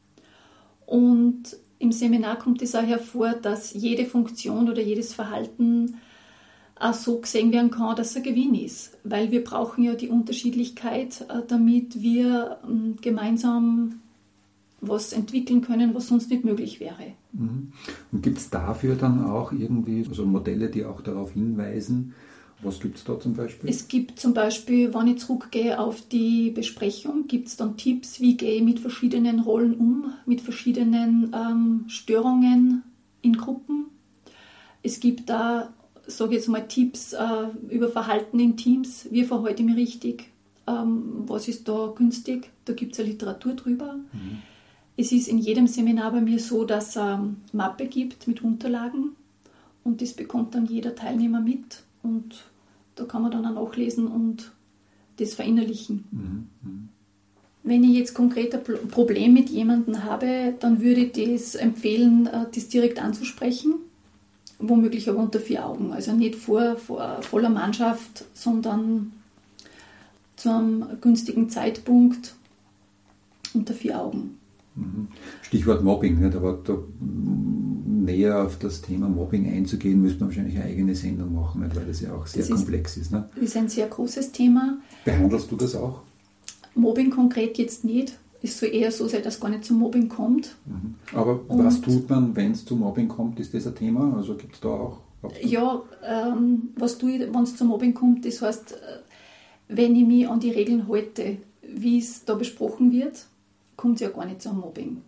Und im Seminar kommt es auch hervor, dass jede Funktion oder jedes Verhalten auch so gesehen werden kann, dass ein Gewinn ist. Weil wir brauchen ja die Unterschiedlichkeit, damit wir gemeinsam was entwickeln können, was sonst nicht möglich wäre. Und gibt es dafür dann auch irgendwie so Modelle, die auch darauf hinweisen? Was gibt es da zum Beispiel? Es gibt zum Beispiel, wenn ich zurückgehe auf die Besprechung, gibt es dann Tipps, wie gehe ich mit verschiedenen Rollen um, mit verschiedenen Störungen in Gruppen. Es gibt da, sage ich jetzt mal, Tipps über Verhalten in Teams, wie verhalte ich mich richtig, was ist da günstig, da gibt es eine Literatur drüber. Es ist in jedem Seminar bei mir so, dass es eine Mappe gibt mit Unterlagen und das bekommt dann jeder Teilnehmer mit und da kann man dann auch nachlesen und das verinnerlichen. Wenn ich jetzt konkret ein Problem mit jemandem habe, dann würde ich das empfehlen, das direkt anzusprechen, womöglich aber unter 4 Augen. Also nicht vor voller Mannschaft, sondern zu einem günstigen Zeitpunkt unter 4 Augen. Stichwort Mobbing, nicht? Aber da näher auf das Thema Mobbing einzugehen, müsste man wahrscheinlich eine eigene Sendung machen, nicht? Weil das ja auch sehr komplex ist. Ne? Das ist ein sehr großes Thema. Behandelst du das auch? Mobbing konkret jetzt nicht. Es soll eher so sein, dass es gar nicht zum Mobbing kommt. Aber was tut man, wenn es zu Mobbing kommt? Ist das ein Thema? Also gibt es da auch Ja, wenn es zum Mobbing kommt, das heißt, wenn ich mich an die Regeln halte, wie es da besprochen wird, kommt es ja gar nicht zum Mobbing.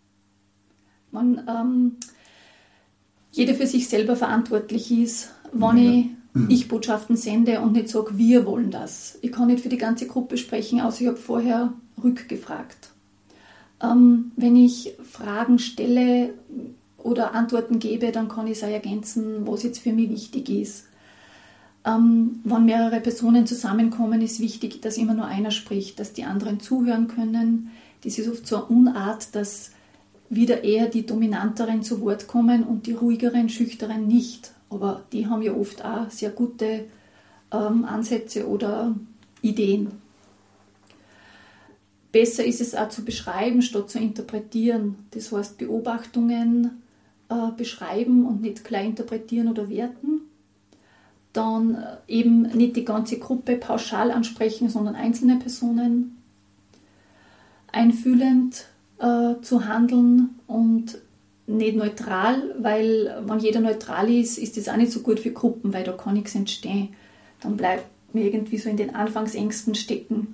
Wenn jeder für sich selber verantwortlich ist, wenn ich Botschaften sende und nicht sage, wir wollen das. Ich kann nicht für die ganze Gruppe sprechen, außer ich habe vorher rückgefragt. Wenn ich Fragen stelle oder Antworten gebe, dann kann ich es auch ergänzen, was jetzt für mich wichtig ist. Wenn mehrere Personen zusammenkommen, ist wichtig, dass immer nur einer spricht, dass die anderen zuhören können. Das ist oft so eine Unart, dass wieder eher die Dominanteren zu Wort kommen und die ruhigeren, schüchteren nicht. Aber die haben ja oft auch sehr gute Ansätze oder Ideen. Besser ist es auch zu beschreiben, statt zu interpretieren. Das heißt, Beobachtungen beschreiben und nicht gleich interpretieren oder werten. Dann eben nicht die ganze Gruppe pauschal ansprechen, sondern einzelne Personen. Einfühlend zu handeln und nicht neutral, weil wenn jeder neutral ist, ist das auch nicht so gut für Gruppen, weil da kann nichts entstehen. Dann bleibt man irgendwie so in den Anfangsängsten stecken.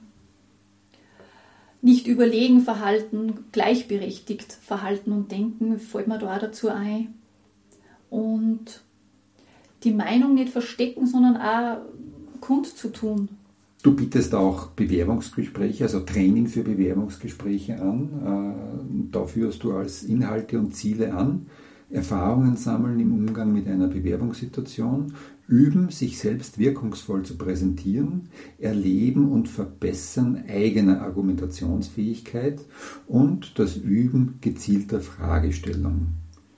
Nicht überlegen verhalten, gleichberechtigt verhalten und denken, fällt mir da auch dazu ein. Und die Meinung nicht verstecken, sondern auch kundzutun. Du bietest auch Bewerbungsgespräche, also Training für Bewerbungsgespräche an. Da führst du als Inhalte und Ziele an, Erfahrungen sammeln im Umgang mit einer Bewerbungssituation, üben, sich selbst wirkungsvoll zu präsentieren, erleben und verbessern eigener Argumentationsfähigkeit und das Üben gezielter Fragestellung.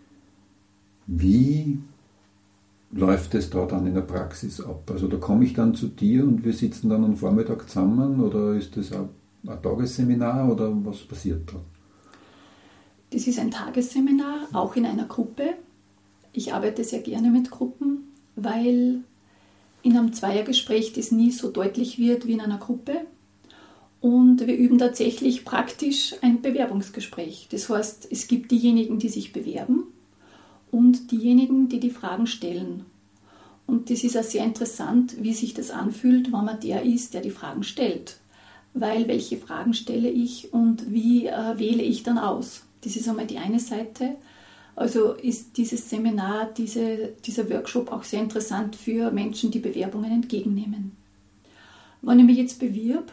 Wie läuft es da dann in der Praxis ab? Also da komme ich dann zu dir und wir sitzen dann am Vormittag zusammen oder ist das ein Tagesseminar oder was passiert da? Das ist ein Tagesseminar, auch in einer Gruppe. Ich arbeite sehr gerne mit Gruppen, weil in einem Zweiergespräch das nie so deutlich wird wie in einer Gruppe. Und wir üben tatsächlich praktisch ein Bewerbungsgespräch. Das heißt, es gibt diejenigen, die sich bewerben und diejenigen, die die Fragen stellen. Und das ist auch sehr interessant, wie sich das anfühlt, wenn man der ist, der die Fragen stellt. Weil welche Fragen stelle ich und wie wähle ich dann aus? Das ist einmal die eine Seite. Also ist dieses Seminar, dieser Workshop auch sehr interessant für Menschen, die Bewerbungen entgegennehmen. Wenn ich mich jetzt bewirb,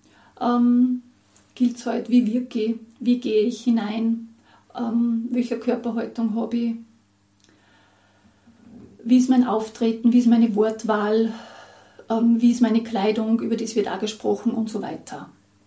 gilt es halt, wie wirke ich, wie gehe ich hinein, welche Körperhaltung habe ich, wie ist mein Auftreten, wie ist meine Wortwahl, wie ist meine Kleidung, über das wird auch gesprochen und so weiter.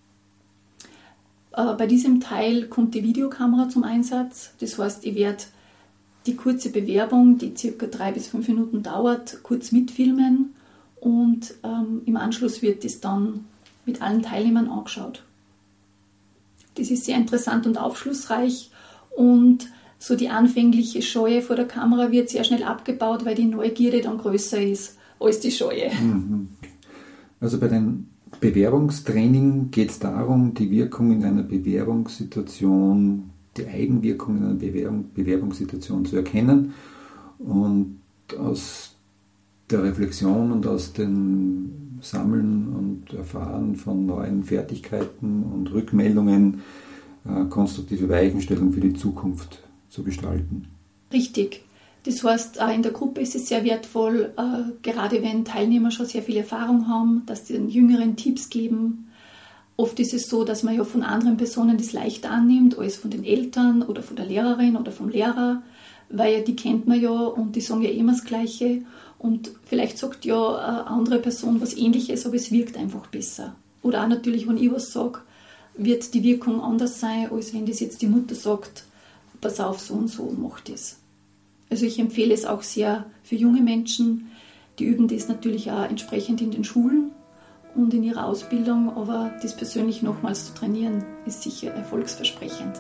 Bei diesem Teil kommt die Videokamera zum Einsatz. Das heißt, ich werde die kurze Bewerbung, die ca. 3 bis 5 Minuten dauert, kurz mitfilmen und im Anschluss wird das dann mit allen Teilnehmern angeschaut. Das ist sehr interessant und aufschlussreich und so die anfängliche Scheue vor der Kamera wird sehr schnell abgebaut, weil die Neugierde dann größer ist als die Scheue. Also bei den Bewerbungstraining geht es darum, die Wirkung in einer Bewerbungssituation, die Eigenwirkung in einer Bewerbungssituation zu erkennen und aus der Reflexion und aus dem Sammeln und Erfahren von neuen Fertigkeiten und Rückmeldungen konstruktive Weichenstellung für die Zukunft zu gestalten. Richtig. Das heißt, auch in der Gruppe ist es sehr wertvoll, gerade wenn Teilnehmer schon sehr viel Erfahrung haben, dass sie den Jüngeren Tipps geben. Oft ist es so, dass man ja von anderen Personen das leichter annimmt, als von den Eltern oder von der Lehrerin oder vom Lehrer, weil die kennt man ja und die sagen ja immer das Gleiche. Und vielleicht sagt ja eine andere Person was Ähnliches, aber es wirkt einfach besser. Oder auch natürlich, wenn ich was sage, wird die Wirkung anders sein, als wenn das jetzt die Mutter sagt, pass auf, so und so, mach das. Also ich empfehle es auch sehr für junge Menschen, die üben das natürlich auch entsprechend in den Schulen und in ihrer Ausbildung, aber das persönlich nochmals zu trainieren, ist sicher erfolgsversprechend.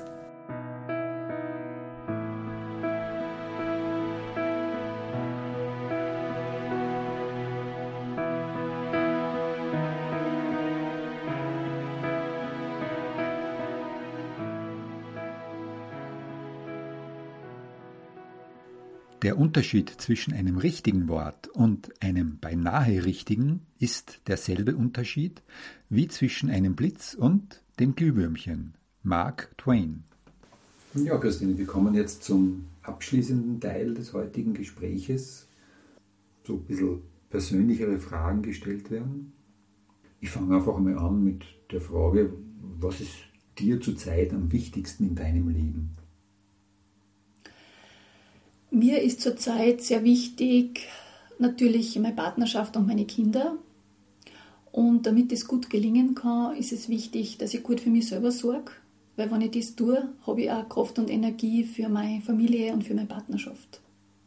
Der Unterschied zwischen einem richtigen Wort und einem beinahe richtigen ist derselbe Unterschied wie zwischen einem Blitz und dem Glühwürmchen. Mark Twain. Ja, Christine, wir kommen jetzt zum abschließenden Teil des heutigen Gespräches. So ein bisschen persönlichere Fragen gestellt werden. Ich fange einfach mal an mit der Frage, was ist dir zurzeit am wichtigsten in deinem Leben? Mir ist zurzeit sehr wichtig natürlich meine Partnerschaft und meine Kinder. Und damit es gut gelingen kann, ist es wichtig, dass ich gut für mich selber sorge. Weil wenn ich das tue, habe ich auch Kraft und Energie für meine Familie und für meine Partnerschaft.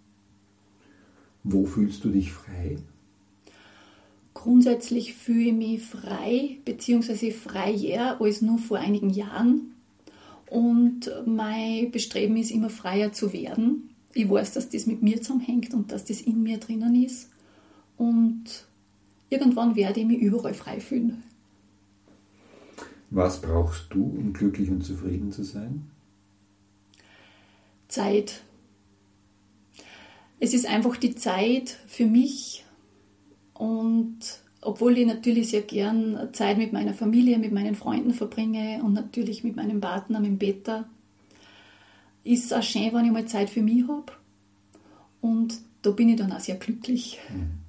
Wo fühlst du dich frei? Grundsätzlich fühle ich mich frei, beziehungsweise freier als nur vor einigen Jahren. Und mein Bestreben ist immer freier zu werden. Ich weiß, dass das mit mir zusammenhängt und dass das in mir drinnen ist. Und irgendwann werde ich mich überall frei fühlen. Was brauchst du, um glücklich und zufrieden zu sein? Zeit. Es ist einfach die Zeit für mich. Und obwohl ich natürlich sehr gern Zeit mit meiner Familie, mit meinen Freunden verbringe und natürlich mit meinem Partner, mit dem Peter, ist es auch schön, wenn ich mal Zeit für mich habe. Und da bin ich dann auch sehr glücklich.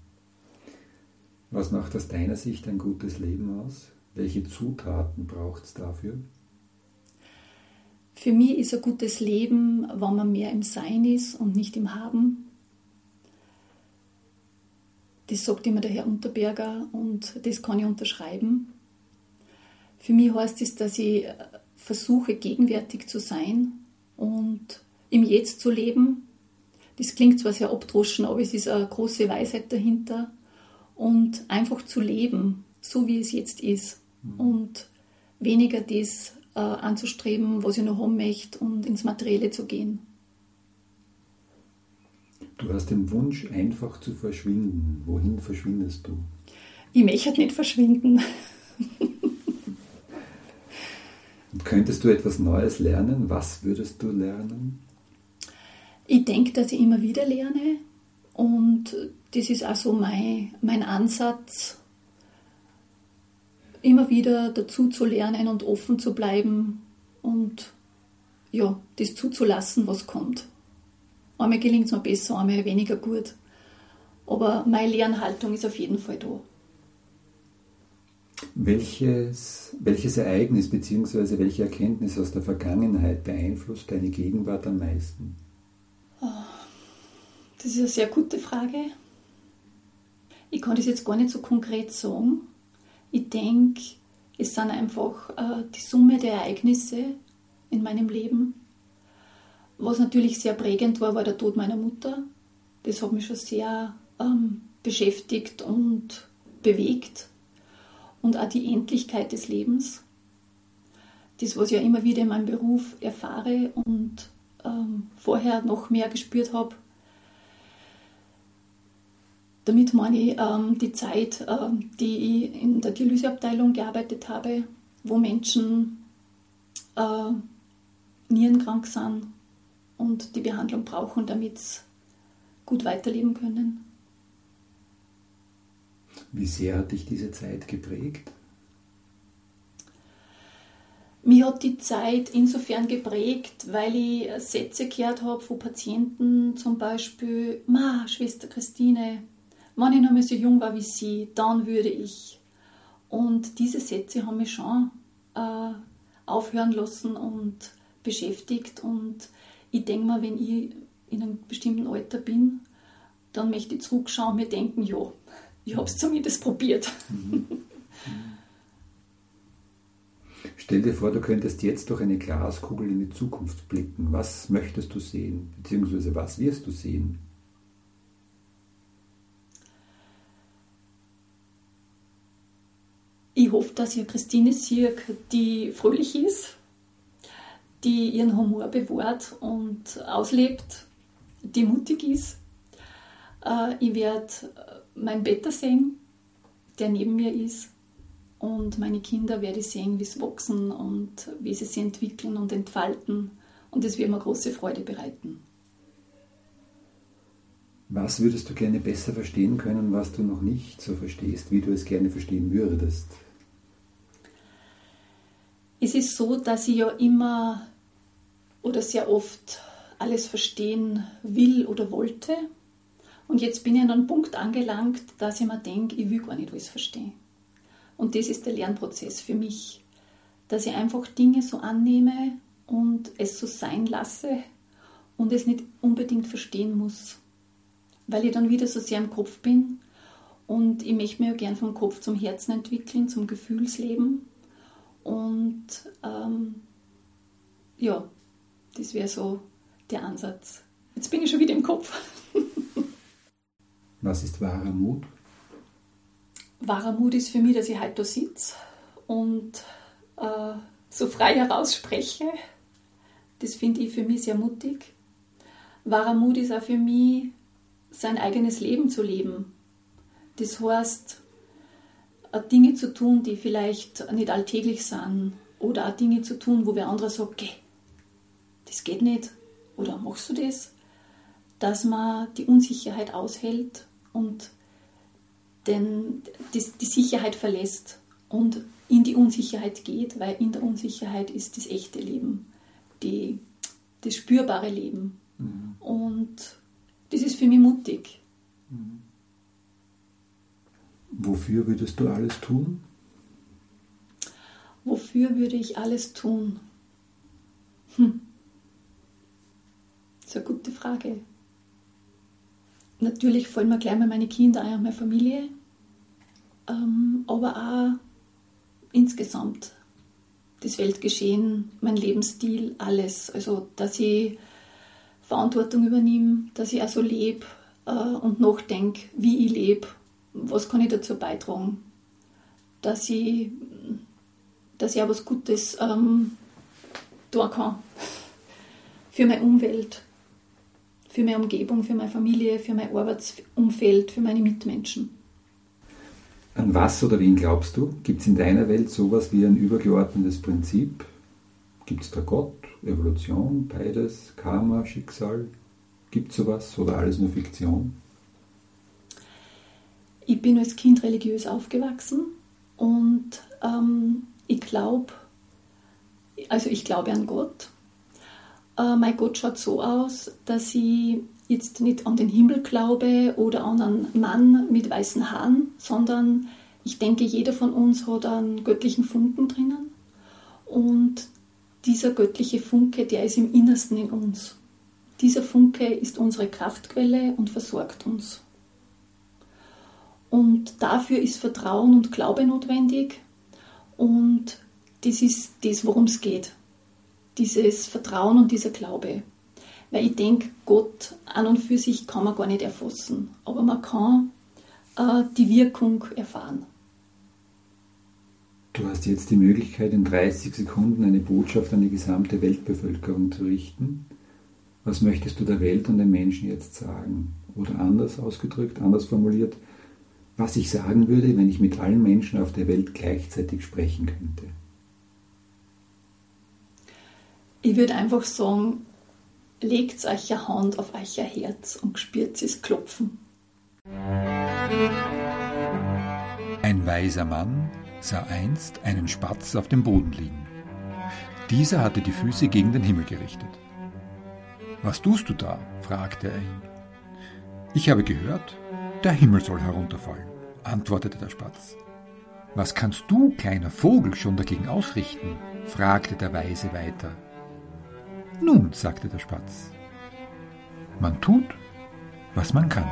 Was macht aus deiner Sicht ein gutes Leben aus? Welche Zutaten braucht es dafür? Für mich ist ein gutes Leben, wenn man mehr im Sein ist und nicht im Haben. Das sagt immer der Herr Unterberger und das kann ich unterschreiben. Für mich heißt es, dass ich versuche, gegenwärtig zu sein und im Jetzt zu leben. Das klingt zwar sehr abdroschen, aber es ist eine große Weisheit dahinter. Und einfach zu leben, so wie es jetzt ist. Und weniger das anzustreben, was ich noch haben möchte und ins Materielle zu gehen. Du hast den Wunsch, einfach zu verschwinden. Wohin verschwindest du? Ich möchte nicht verschwinden. Und könntest du etwas Neues lernen? Was würdest du lernen? Ich denke, dass ich immer wieder lerne. Und das ist auch so mein Ansatz, immer wieder dazu zu lernen und offen zu bleiben und ja, das zuzulassen, was kommt. Einmal gelingt es mir besser, einmal weniger gut. Aber meine Lernhaltung ist auf jeden Fall da. Welches Ereignis bzw. welche Erkenntnis aus der Vergangenheit beeinflusst deine Gegenwart am meisten? Das ist eine sehr gute Frage. Ich kann das jetzt gar nicht so konkret sagen. Ich denke, es sind einfach die Summe der Ereignisse in meinem Leben. Was natürlich sehr prägend war der Tod meiner Mutter. Das hat mich schon sehr beschäftigt und bewegt. Und auch die Endlichkeit des Lebens. Das, was ich ja immer wieder in meinem Beruf erfahre und vorher noch mehr gespürt habe. Damit meine ich die Zeit, die ich in der Dialyseabteilung gearbeitet habe, wo Menschen nierenkrank sind und die Behandlung brauchen, damit sie gut weiterleben können. Wie sehr hat dich diese Zeit geprägt? Mich hat die Zeit insofern geprägt, weil ich Sätze gehört habe von Patienten, zum Beispiel, Schwester Christine, wenn ich noch mal so jung war wie Sie, dann würde ich. Und diese Sätze haben mich schon aufhören lassen und beschäftigt. Und ich denke mal, wenn ich in einem bestimmten Alter bin, dann möchte ich zurückschauen und mir denken, ja, ich habe es zumindest probiert. Stell dir vor, du könntest jetzt durch eine Glaskugel in die Zukunft blicken. Was möchtest du sehen? Beziehungsweise was wirst du sehen? Ich hoffe, dass ich Christine sehe, die fröhlich ist, die ihren Humor bewahrt und auslebt, die mutig ist. Ich werde meinen Peter sehen, der neben mir ist. Und meine Kinder werde ich sehen, wie sie wachsen und wie sie sich entwickeln und entfalten. Und das wird mir große Freude bereiten. Was würdest du gerne besser verstehen können, was du noch nicht so verstehst, wie du es gerne verstehen würdest? Es ist so, dass ich ja immer oder sehr oft alles verstehen will oder wollte. Und jetzt bin ich an einem Punkt angelangt, dass ich mir denke, ich will gar nicht alles verstehen. Und das ist der Lernprozess für mich, dass ich einfach Dinge so annehme und es so sein lasse und es nicht unbedingt verstehen muss, weil ich dann wieder so sehr im Kopf bin und ich möchte mich ja gern vom Kopf zum Herzen entwickeln, zum Gefühlsleben und ja, das wäre so der Ansatz. Jetzt bin ich schon wieder im Kopf. Was ist wahrer Mut? Wahrer Mut ist für mich, dass ich halt da sitze und so frei heraus spreche. Das finde ich für mich sehr mutig. Wahrer Mut ist auch für mich, sein eigenes Leben zu leben. Das heißt, Dinge zu tun, die vielleicht nicht alltäglich sind oder auch Dinge zu tun, wo wer andere sagt, geh, das geht nicht oder machst du das? Dass man die Unsicherheit aushält und die Sicherheit verlässt und in die Unsicherheit geht, weil in der Unsicherheit ist das echte Leben, das spürbare Leben. Mhm. Und das ist für mich mutig. Mhm. Wofür würdest du alles tun? Wofür würde ich alles tun? Das ist eine gute Frage. Natürlich fallen mir gleich mal meine Kinder ein und meine Familie, aber auch insgesamt das Weltgeschehen, mein Lebensstil, alles. Also, dass ich Verantwortung übernehme, dass ich auch so lebe und nachdenke, wie ich lebe, was kann ich dazu beitragen, dass ich auch was Gutes tun kann für meine Umwelt, für meine Umgebung, für meine Familie, für mein Arbeitsumfeld, für meine Mitmenschen. An was oder wen glaubst du? Gibt es in deiner Welt sowas wie ein übergeordnetes Prinzip? Gibt es da Gott, Evolution, beides, Karma, Schicksal? Gibt es sowas oder alles nur Fiktion? Ich bin als Kind religiös aufgewachsen und ich glaube an Gott. Mein Gott schaut so aus, dass ich jetzt nicht an den Himmel glaube oder an einen Mann mit weißen Haaren, sondern ich denke, jeder von uns hat einen göttlichen Funken drinnen und dieser göttliche Funke, der ist im Innersten in uns. Dieser Funke ist unsere Kraftquelle und versorgt uns. Und dafür ist Vertrauen und Glaube notwendig und das ist das, worum es geht. Dieses Vertrauen und dieser Glaube. Weil ich denke, Gott an und für sich kann man gar nicht erfassen, aber man kann die Wirkung erfahren. Du hast jetzt die Möglichkeit, in 30 Sekunden eine Botschaft an die gesamte Weltbevölkerung zu richten. Was möchtest du der Welt und den Menschen jetzt sagen? Oder anders ausgedrückt, anders formuliert, was ich sagen würde, wenn ich mit allen Menschen auf der Welt gleichzeitig sprechen könnte? Ich würde einfach sagen, legt euch eine Hand auf euer Herz und spürt es klopfen. Ein weiser Mann sah einst einen Spatz auf dem Boden liegen. Dieser hatte die Füße gegen den Himmel gerichtet. »Was tust du da?« fragte er ihn. »Ich habe gehört, der Himmel soll herunterfallen«, antwortete der Spatz. »Was kannst du, kleiner Vogel, schon dagegen ausrichten?« fragte der Weise weiter. »Nun«, sagte der Spatz, »man tut, was man kann.«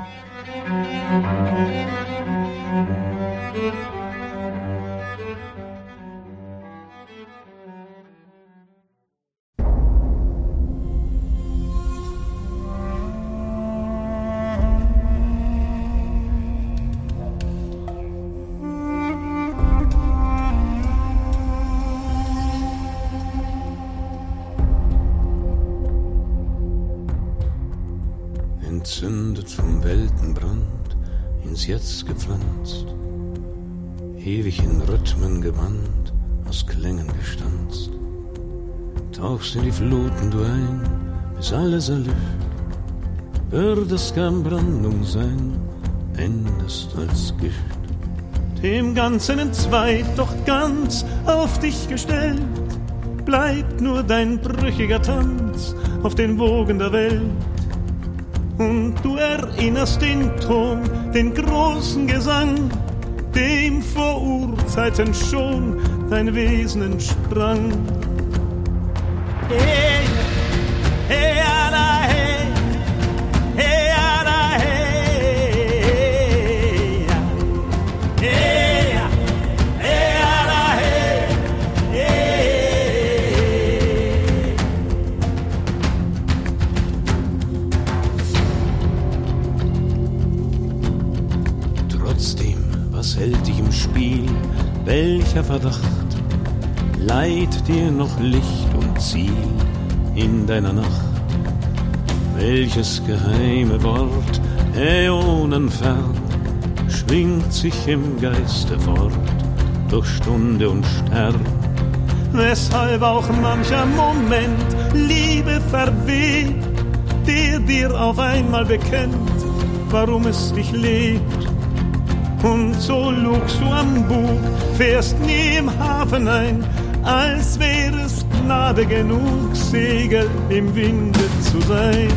Entzündet vom Weltenbrand, ins Jetzt gepflanzt, ewig in Rhythmen gebannt, aus Klängen gestanzt. Tauchst in die Fluten du ein, bis alles erlischt, würdest gern Brandung sein, endest als Gift. Dem Ganzen entzweit, doch ganz auf dich gestellt, bleibt nur dein brüchiger Tanz auf den Wogen der Welt. Und du erinnerst den Ton, den großen Gesang, dem vor Urzeiten schon dein Wesen entsprang. Hey, hey, ala, hey, hey, ala, hey, hey, hey, ala, hey, hey. Trotzdem, was hält dich im Spiel? Welcher Verdacht leiht dir noch Licht und Ziel in deiner Nacht? Welches geheime Wort, äonenfern, schwingt sich im Geiste fort durch Stunde und Stern? Weshalb auch mancher Moment Liebe verweht, der dir auf einmal bekennt, warum es dich lebt. Und so lugst du am Bug, fährst nie im Hafen ein, als wäre es Gnade genug, Segel im Winde zu sein.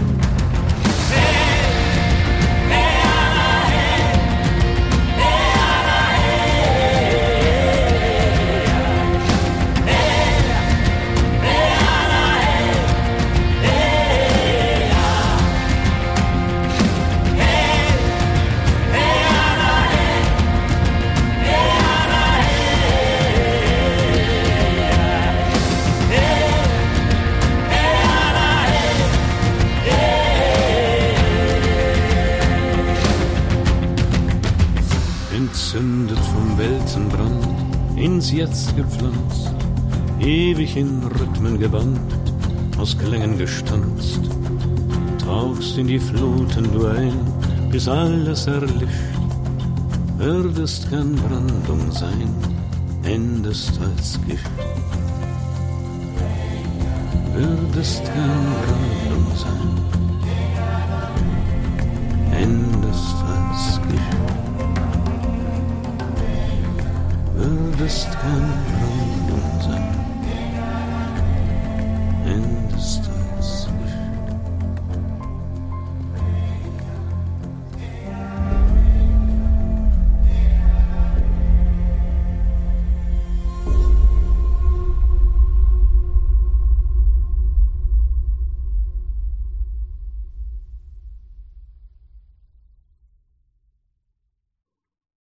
Entzündet vom Weltenbrand, ins Jetzt gepflanzt, ewig in Rhythmen gebannt, aus Klängen gestanzt, tauchst in die Fluten du ein, bis alles erlischt, würdest gern Brandung sein, endest als Gift. Würdest gern Brandung sein, endest als Gift. Würdest gern Brandung sein.